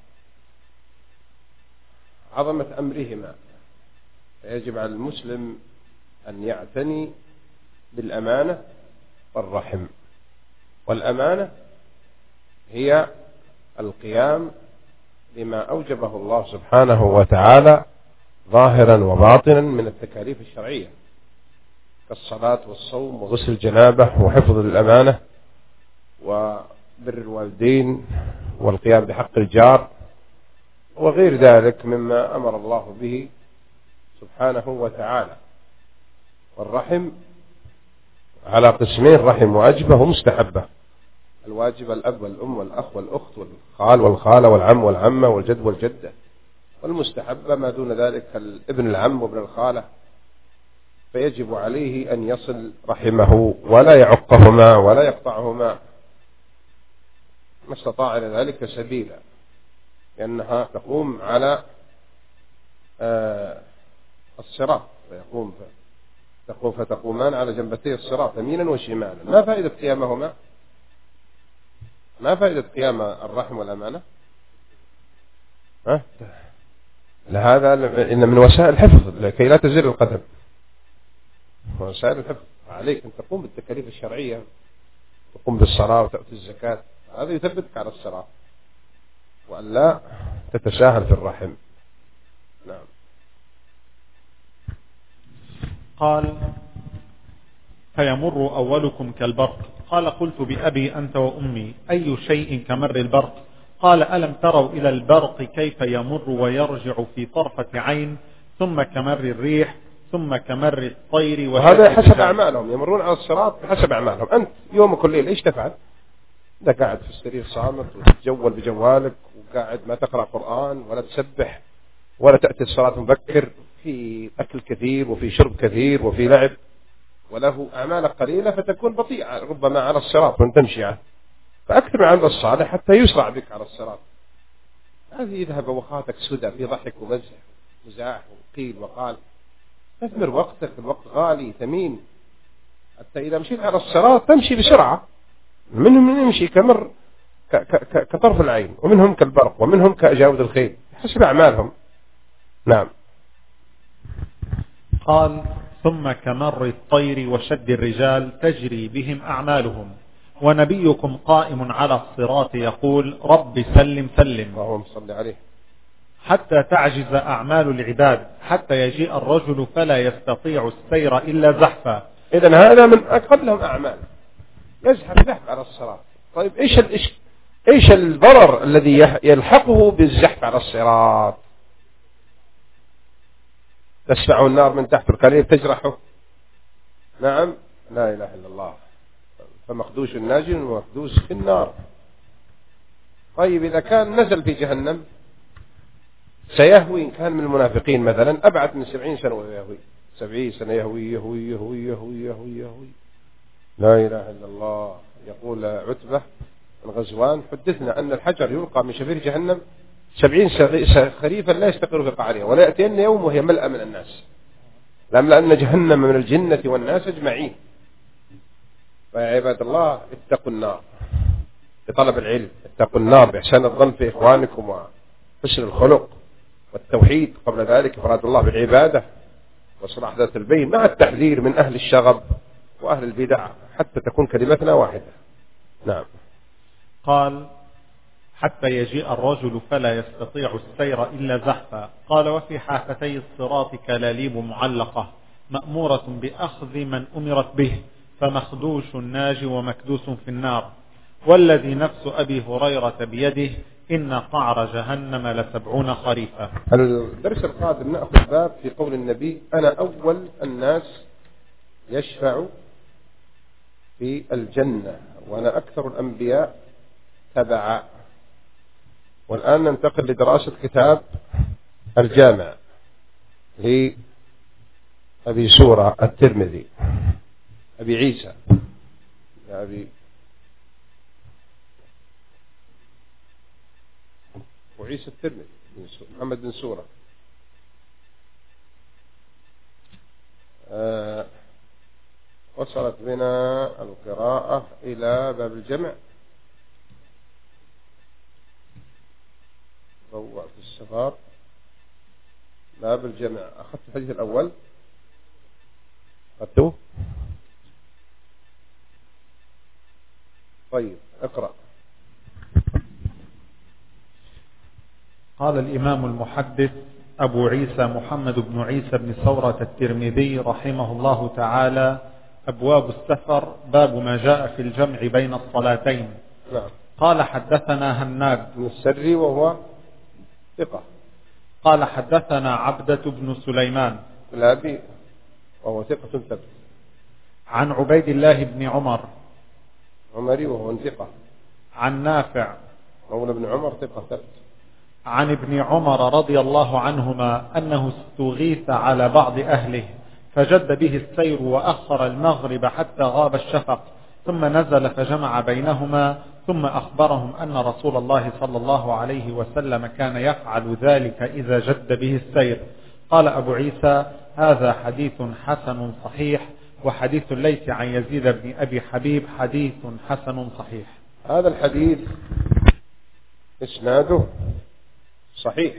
عظمة أمرهما. فيجب على المسلم أن يعتني بالأمانة والرحم. والأمانة هي القيام بما أوجبه الله سبحانه وتعالى ظاهرا وباطنا من التكاليف الشرعية كالصلاة والصوم وغسل الجنابة وحفظ الأمانة وبر الوالدين والقيام بحق الجار وغير ذلك مما أمر الله به سبحانه وتعالى. والرحم على قسمين رحم واجبة ومستحبة. الواجب الأب والأم والأخ والأخت والخال والخالة والعم والعمة والجد والجدة. والمستحبة ما دون ذلك ابن العم وابن الخالة فيجب عليه أن يصل رحمه ولا يعقهما ولا يقطعهما ما استطاع إلى ذلك سبيلا لأنها تقوم على الصراط فتقومان على جنبتي الصراط يمينا وشمالا. ما فائدة قيامهما؟ ما فائدة قيام الرحم والأمانة؟ لهذا إن من وسائل الحفظ لكي لا تزل القدم. وسائل الحفظ عليك أن تقوم بالتكاليف الشرعية تقوم بالصلاة وتأتي الزكاة. هذا يثبتك على الصراط وأن لا تتساهل في الرحم. نعم. قال فيمر أولكم كالبرق. قال قلت بأبي أنت وأمي أي شيء كمر البرق؟ قال ألم تروا إلى البرق كيف يمر ويرجع في طرفة عين ثم كمر الريح ثم كمر الطير وهذا حسب أعمالهم، يمرون على الصراط حسب أعمالهم. أنت يومك الليل إيش تفعل؟ أنت قاعد في السرير صامت وتتجول بجوالك وقاعد ما تقرأ قرآن ولا تسبح ولا تأتي الصلاة مبكر، في أكل كثير وفي شرب كثير وفي لعب، وله أعمال قليلة فتكون بطيئة ربما على الصراط وانت تمشي عنه. فأكثر من عمل الصالح حتى يسرع بك على الصراط. هذه يذهب أوقاتك سدى في ضحك ومزح ومزاح وقيل وقال. تثمر وقتك، الوقت غالي ثمين، حتى إذا مشيت على الصراط تمشي بسرعة. منهم من يمشي كمر كطرف العين، ومنهم كالبرق، ومنهم كأجاود الخيل حسب أعمالهم. نعم. قال ثم كمر الطير وشد الرجال تجري بهم أعمالهم، ونبيكم قائم على الصراط يقول رب سلم سلم، اللهم صل عليه، حتى تعجز أعمال العباد، حتى يجيء الرجل فلا يستطيع السير إلا زحفا. إذن هذا من أقلهم أعمال، يزحف على الصراط. طيب إيش الضرر الذي يلحقه بالزحف على الصراط؟ تسمع النار من تحت القليل تجرحه. نعم، لا إله إلا الله. فمخدوش الناجٍ ومخدوش في النار. طيب إذا كان نزل في جهنم سيهوي، إن كان من المنافقين مثلا أبعد من 70 سنة ويهوي 70 سنة يهوي يهوي يهوي يهوي يهوي يهوي. لا إله إلا الله. يقول عتبة بن غزوان حدثنا أن الحجر يلقى من شفير جهنم 70 خريفا لا يستقر في قعرها، ولا يأتين يوم وهي ملأ من الناس، لأن جهنم من الجنة والناس أجمعين. فيا عباد الله اتقوا النار بطلب العلم، اتقوا النار بإحسان الظن في إخوانكم وحسن الخلق والتوحيد، قبل ذلك إفراد الله بالعبادة وصلاح ذات البين، مع التحذير من أهل الشغب وأهل البدع حتى تكون كلمتنا واحدة. نعم. قال حتى يجيء الرجل فلا يستطيع السير إلا زحفا. قال وفي حافتي الصراط كلاليب معلقة مأمورة بأخذ من أمرت به، فمخدوش ناج ومكدوس في النار، والذي نفس أبي هريرة بيده إن قعر جهنم ل70 خريفا. الدرس القادم نأخذ باب في قول النبي أنا أول الناس يشفع في الجنة وأنا أكثر الأنبياء تبعا. والآن ننتقل لدراسة كتاب الجامع لأبي سورة الترمذي، أبي عيسى يا أبي وعيسى الترمذي محمد بن سورة. وصلت بنا القراءة إلى باب الجمع. ضوء في السفر باب الجمع. أخذت الحديث الأول؟ أخذته؟ طيب اقرأ. قال الإمام المحدث أبو عيسى محمد بن عيسى بن ثورة الترمذي رحمه الله تعالى: أبواب السفر، باب ما جاء في الجمع بين الصلاتين. نعم. قال حدثنا هناد بن السري وهو ثقة. قال حدثنا عبدة بن سليمان الأبي وهو ثقة ثبت. عن عبيد الله بن عمر عمري وهو ثقة. عن نافع مولى بن عمر ثقة ثبت. عن ابن عمر رضي الله عنهما أنه استغيث على بعض أهله فجد به السير وأخر المغرب حتى غاب الشفق، ثم نزل فجمع بينهما، ثم أخبرهم أن رسول الله صلى الله عليه وسلم كان يفعل ذلك إذا جد به السير. قال أبو عيسى: هذا حديث حسن صحيح، وحديث الليث عن يزيد بن أبي حبيب حديث حسن صحيح. هذا الحديث إسناده صحيح،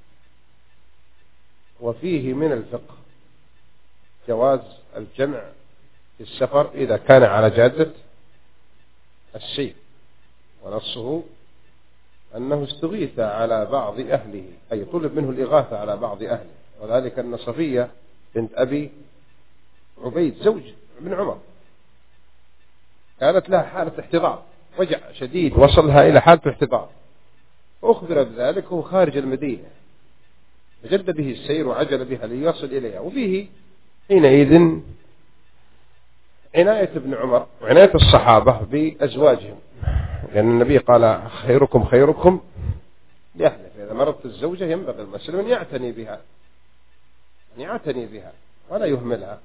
وفيه من الفقه جواز الجمع في السفر إذا كان على جادة السير، ونصه أنه استغيث على بعض أهله، أي طلب منه الإغاثة على بعض أهله، وذلك أن صفية بنت أبي عبيد زوج ابن عمر كانت لها حالة احتضار، وجع شديد وصلها إلى حالة احتضار، أخبر بذلك وهو خارج المدينة، فجد به السير وعجل بها ليصل إليها. وفيه حينئذ عناية ابن عمر وعناية الصحابة بأزواجهم، لأن النبي قال خيركم خيركم لأهله، فإذا مرضت الزوجة ينبغي المسلم أن يعتني بها ولا يهملها.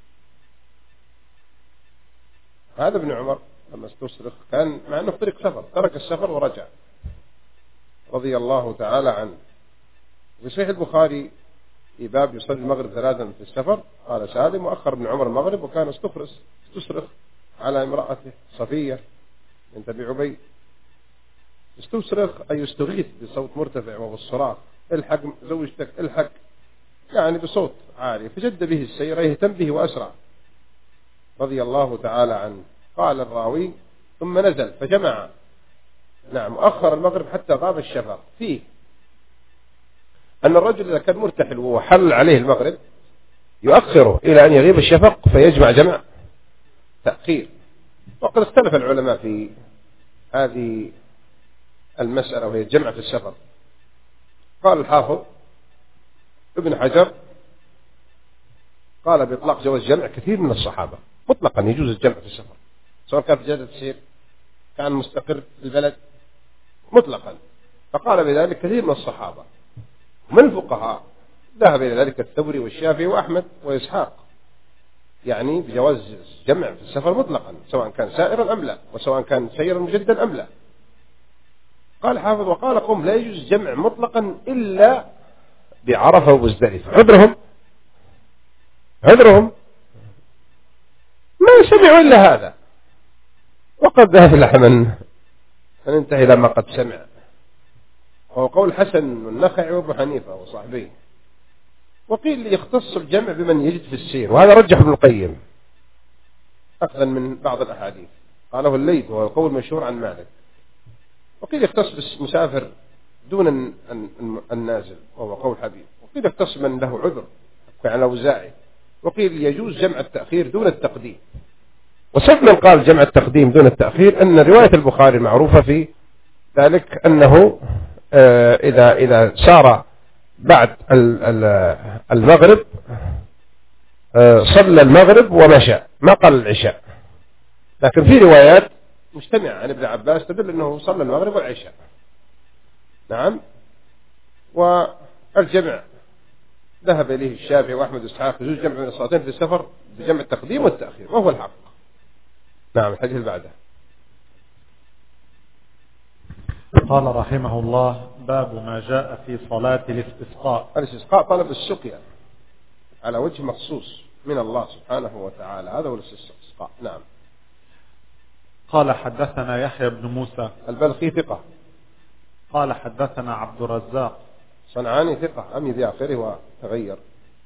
هذا ابن عمر لما استصرخ كان مع أنه في طريق سفر، ترك السفر ورجع رضي الله تعالى عنه. في صحيح البخاري في باب يصلي المغرب 3 في السفر، قال سالم وأخر ابن عمر المغرب وكان استصرخ على امرأته صفية بنت أبي عبيد. استصرخ أي يستغيث بصوت مرتفع وبالصراخ، الحق زوجتك الحق، يعني بصوت عالي، فجد به السير يهتم به وأسرع رضي الله تعالى عنه. قال الراوي ثم نزل فجمع وأخر المغرب حتى غاب الشفق، فيه أن الرجل إذا كان مرتحل وحل عليه المغرب يؤخره إلى أن يغيب الشفق فيجمع جمع تأخير. وقد اختلف العلماء في هذه المسألة وهي الجمع في السفر. قال الحافظ ابن حجر قال بإطلاق جواز جمع كثير من الصحابة مطلقا، يجوز الجمع في السفر سواء كان في جادة السير كان مستقر في البلد مطلقا، فقال بذلك كثير من الصحابة. من الفقهاء ذهب إلى ذلك الثوري والشافعي وأحمد وإسحاق، يعني بجواز جمع في السفر مطلقا سواء كان سائرا أم لا، وسواء كان سيرا مجدا أم لا. قال حافظ وقال قوم لا يجوز جمع مطلقا إلا بعرفة ومزدلفة. عذرهم ما سمعوا إلا هذا، وقد ذهب لحمن أن انتهي إلى ما قد سمع، وهو قول حسن والنخعي وابو حنيفة وصاحبيه. وقيل يختص الجمع بمن يجد في السير، وهذا رجح ابن القيم أخذا من بعض الأحاديث قاله الليث وهو قول مشهور عن مالك. وقيل يختص بالمسافر دون النازل وهو قول حبيب. وقيل يختص من له عذر كعلى وزاعي. وقيل يجوز جمع التأخير دون التقديم. وسبب من قال جمع التقديم دون التأخير أن رواية البخاري المعروفة في ذلك أنه إذا سار بعد المغرب صلى المغرب ومشى، ما قال العشاء. لكن في روايات مجتمعة عن ابن عباس تدل أنه صلى المغرب والعشاء. نعم. والجمع ذهب إليه الشافعي وأحمد وإسحاق يجوز جمع من الصلاتين في السفر بجمع التقديم والتأخير وهو الحق. نعم. الحديث اللي بعده. قال رحمه الله باب ما جاء في صلاة الاستسقاء. الاستسقاء طلب السقيا على وجه مخصوص من الله سبحانه وتعالى، هذا هو الاستسقاء. نعم. قال حدثنا يحيى بن موسى البلخي ثقة. قال حدثنا عبد الرزاق صنعاني ثقة أمي ذي آخره وتغير.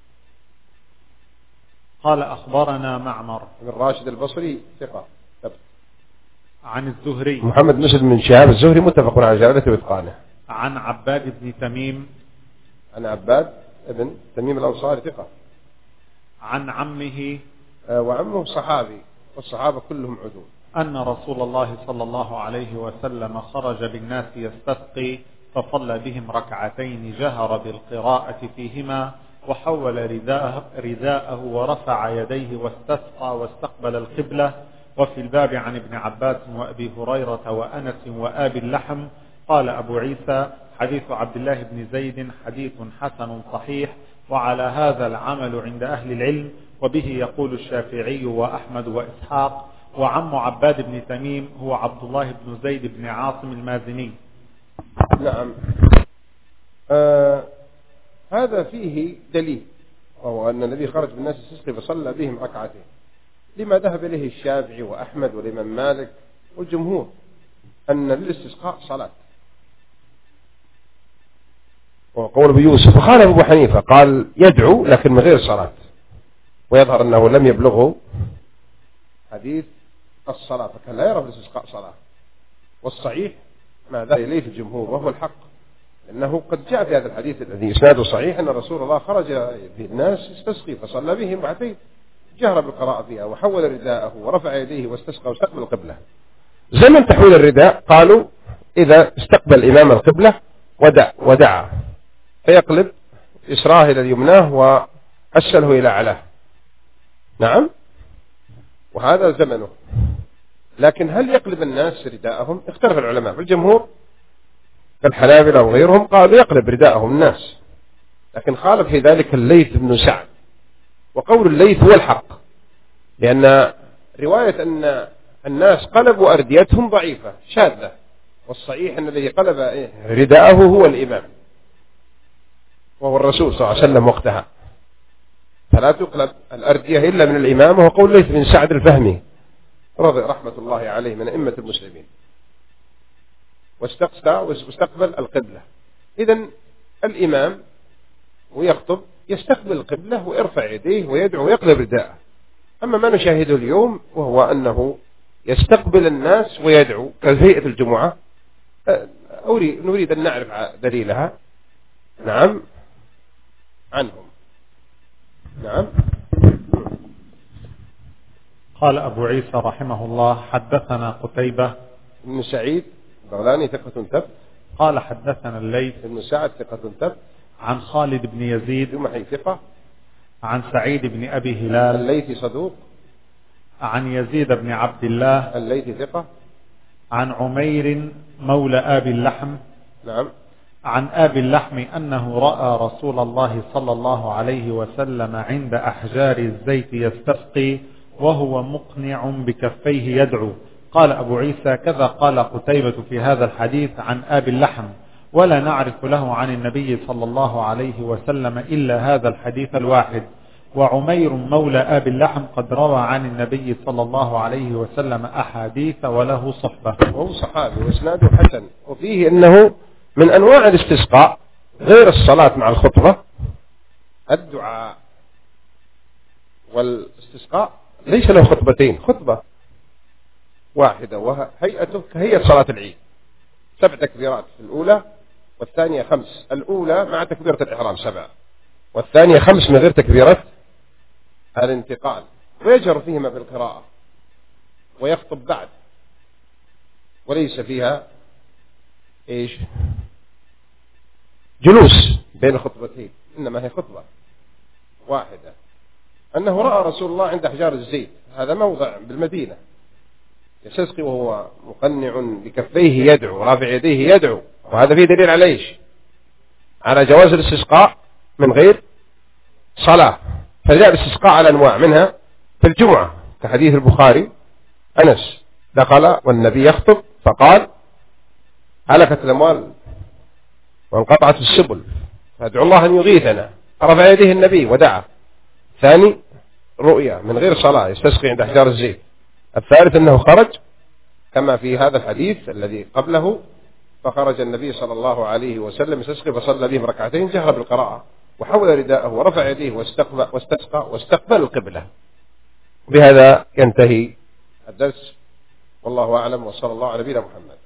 قال أخبرنا معمر بن راشد البصري ثقة عن الزهري محمد مسلم من شهاب الزهري متفق على جلالته وإتقانه. عن عباد بن تميم عن عباد ابن تميم الأنصاري ثقة. عن عمه وعمه صحابي والصحابة كلهم عدول. أن رسول الله صلى الله عليه وسلم خرج بالناس يستسقي فصلى بهم ركعتين جهر بالقراءة فيهما وحول رداءه ورفع يديه واستسقى واستقبل القبلة. وفي الباب عن ابن عباس وأبي هريرة وأنس وآبي اللحم. قال أبو عيسى حديث عبد الله بن زيد حديث حسن صحيح، وعلى هذا العمل عند أهل العلم، وبه يقول الشافعي وأحمد وإسحاق. وعم عباد بن تميم هو عبد الله بن زيد بن عاصم المازني. نعم. هذا فيه دليل، وهو أن النبي خرج بالناس يستسقي فصلى بهم ركعتين، لما ذهب إليه الشافعي وأحمد والإمام مالك والجمهور أن للاستسقاء صلاة، وقول أبو يوسف. وقال أبو حنيفة قال يدعو لكن من غير صلاة، ويظهر أنه لم يبلغه حديث الصلاة، فكان لا يرى في الاستسقاء صلاة. والصحيح ما ذهب إليه في الجمهور وهو الحق، لأنه قد جاء في هذا الحديث الذي إسناده صحيح أن رسول الله خرج بالناس يستسقي فصلى بهم ركعتين جهر بالقراءة فيها وحول رداءه ورفع يديه واستسقى واستقبل القبلة. زمن تحويل الرداء قالوا إذا استقبل الإمام القبلة ودعا فيقلب يسراه إلى اليمناه وأسفله إلى أعلاه، نعم، وهذا زمنه. لكن هل يقلب الناس رداءهم؟ اختلف العلماء. الجمهور كالحنابلة وغيرهم قالوا يقلب رداءهم الناس، لكن خالف في ذلك الليث بن سعد، وقول الليث هو الحق، لأن رواية أن الناس قلبوا أرديتهم ضعيفة شاذة، والصحيح أن الذي قلب رداءه هو الإمام وهو الرسول صلى الله عليه وسلم وقتها، فلا تقلب الأردية إلا من الإمام، وهو قول الليث بن سعد الفهمي رضي رحمة الله عليه من أئمة المسلمين، واستقبل القبلة. إذن الإمام ويخطب يستقبل القبلة ويرفع يديه ويدعو ويقلب رداءه. أما ما نشاهده اليوم وهو أنه يستقبل الناس ويدعو كهيئة الجمعة، نريد أن نعرف دليلها. نعم عنهم. نعم. قال أبو عيسى رحمه الله حدثنا قتيبة بن سعيد البغلاني ثقة ثبت. قال حدثنا الليث بن سعد ثقة ثبت. عن خالد بن يزيد جمحي ثقة. عن سعيد بن أبي هلال الليثي صدوق. عن يزيد بن عبد الله الليثي ثقة. عن عمير مولى آبي اللحم. نعم. عن آبي اللحم أنه رأى رسول الله صلى الله عليه وسلم عند أحجار الزيت يستسقي وهو مقنع بكفيه يدعو. قال أبو عيسى كذا قال قتيبة في هذا الحديث عن آبي اللحم، ولا نعرف له عن النبي صلى الله عليه وسلم إلا هذا الحديث الواحد. وعمير مولى آبي اللحم قد روى عن النبي صلى الله عليه وسلم أحاديث وله صحبة، وهو صحابي وإسناده حسن. وفيه أنه من أنواع الاستسقاء غير الصلاة مع الخطبة الدعاء، والاستسقاء ليس له خطبتين، خطبة واحدة وهيئته كهيئة صلاة العيد، 7 تكبيرات في الأولى، والثانية 5. الأولى مع تكبيرة الإحرام 7، والثانية 5 من غير تكبيرة الانتقال، ويجهر فيهما بالقراءة ويخطب بعد، وليس فيها إيش جلوس بين الخطبتين، إنما هي خطبة واحدة. أنه رأى رسول الله عند أحجار الزيت، هذا موضع بالمدينة، يستسقي وهو مقنع بكفيه يدعو رافع يديه يدعو، وهذا فيه دليل على إيش؟ على جواز الاستسقاء من غير صلاة. فجاء الاستسقاء على أنواع، منها في الجمعة كحديث البخاري أنس دخل والنبي يخطب فقال هلكت الأموال وانقطعت السبل فادعو الله أن يغيثنا، رفع يديه النبي ودعا. ثاني رؤيا من غير صلاة يستسقي عند أحجار الزيت. الثالث أنه خرج كما في هذا الحديث الذي قبله، فخرج النبي صلى الله عليه وسلم يستسقي فصلى بهم ركعتين، جهر بالقراءة وحول رداءه ورفع يديه واستسقى واستقبل القبلة. بهذا ينتهي الدرس، والله أعلم، وصلى الله على نبينا محمد.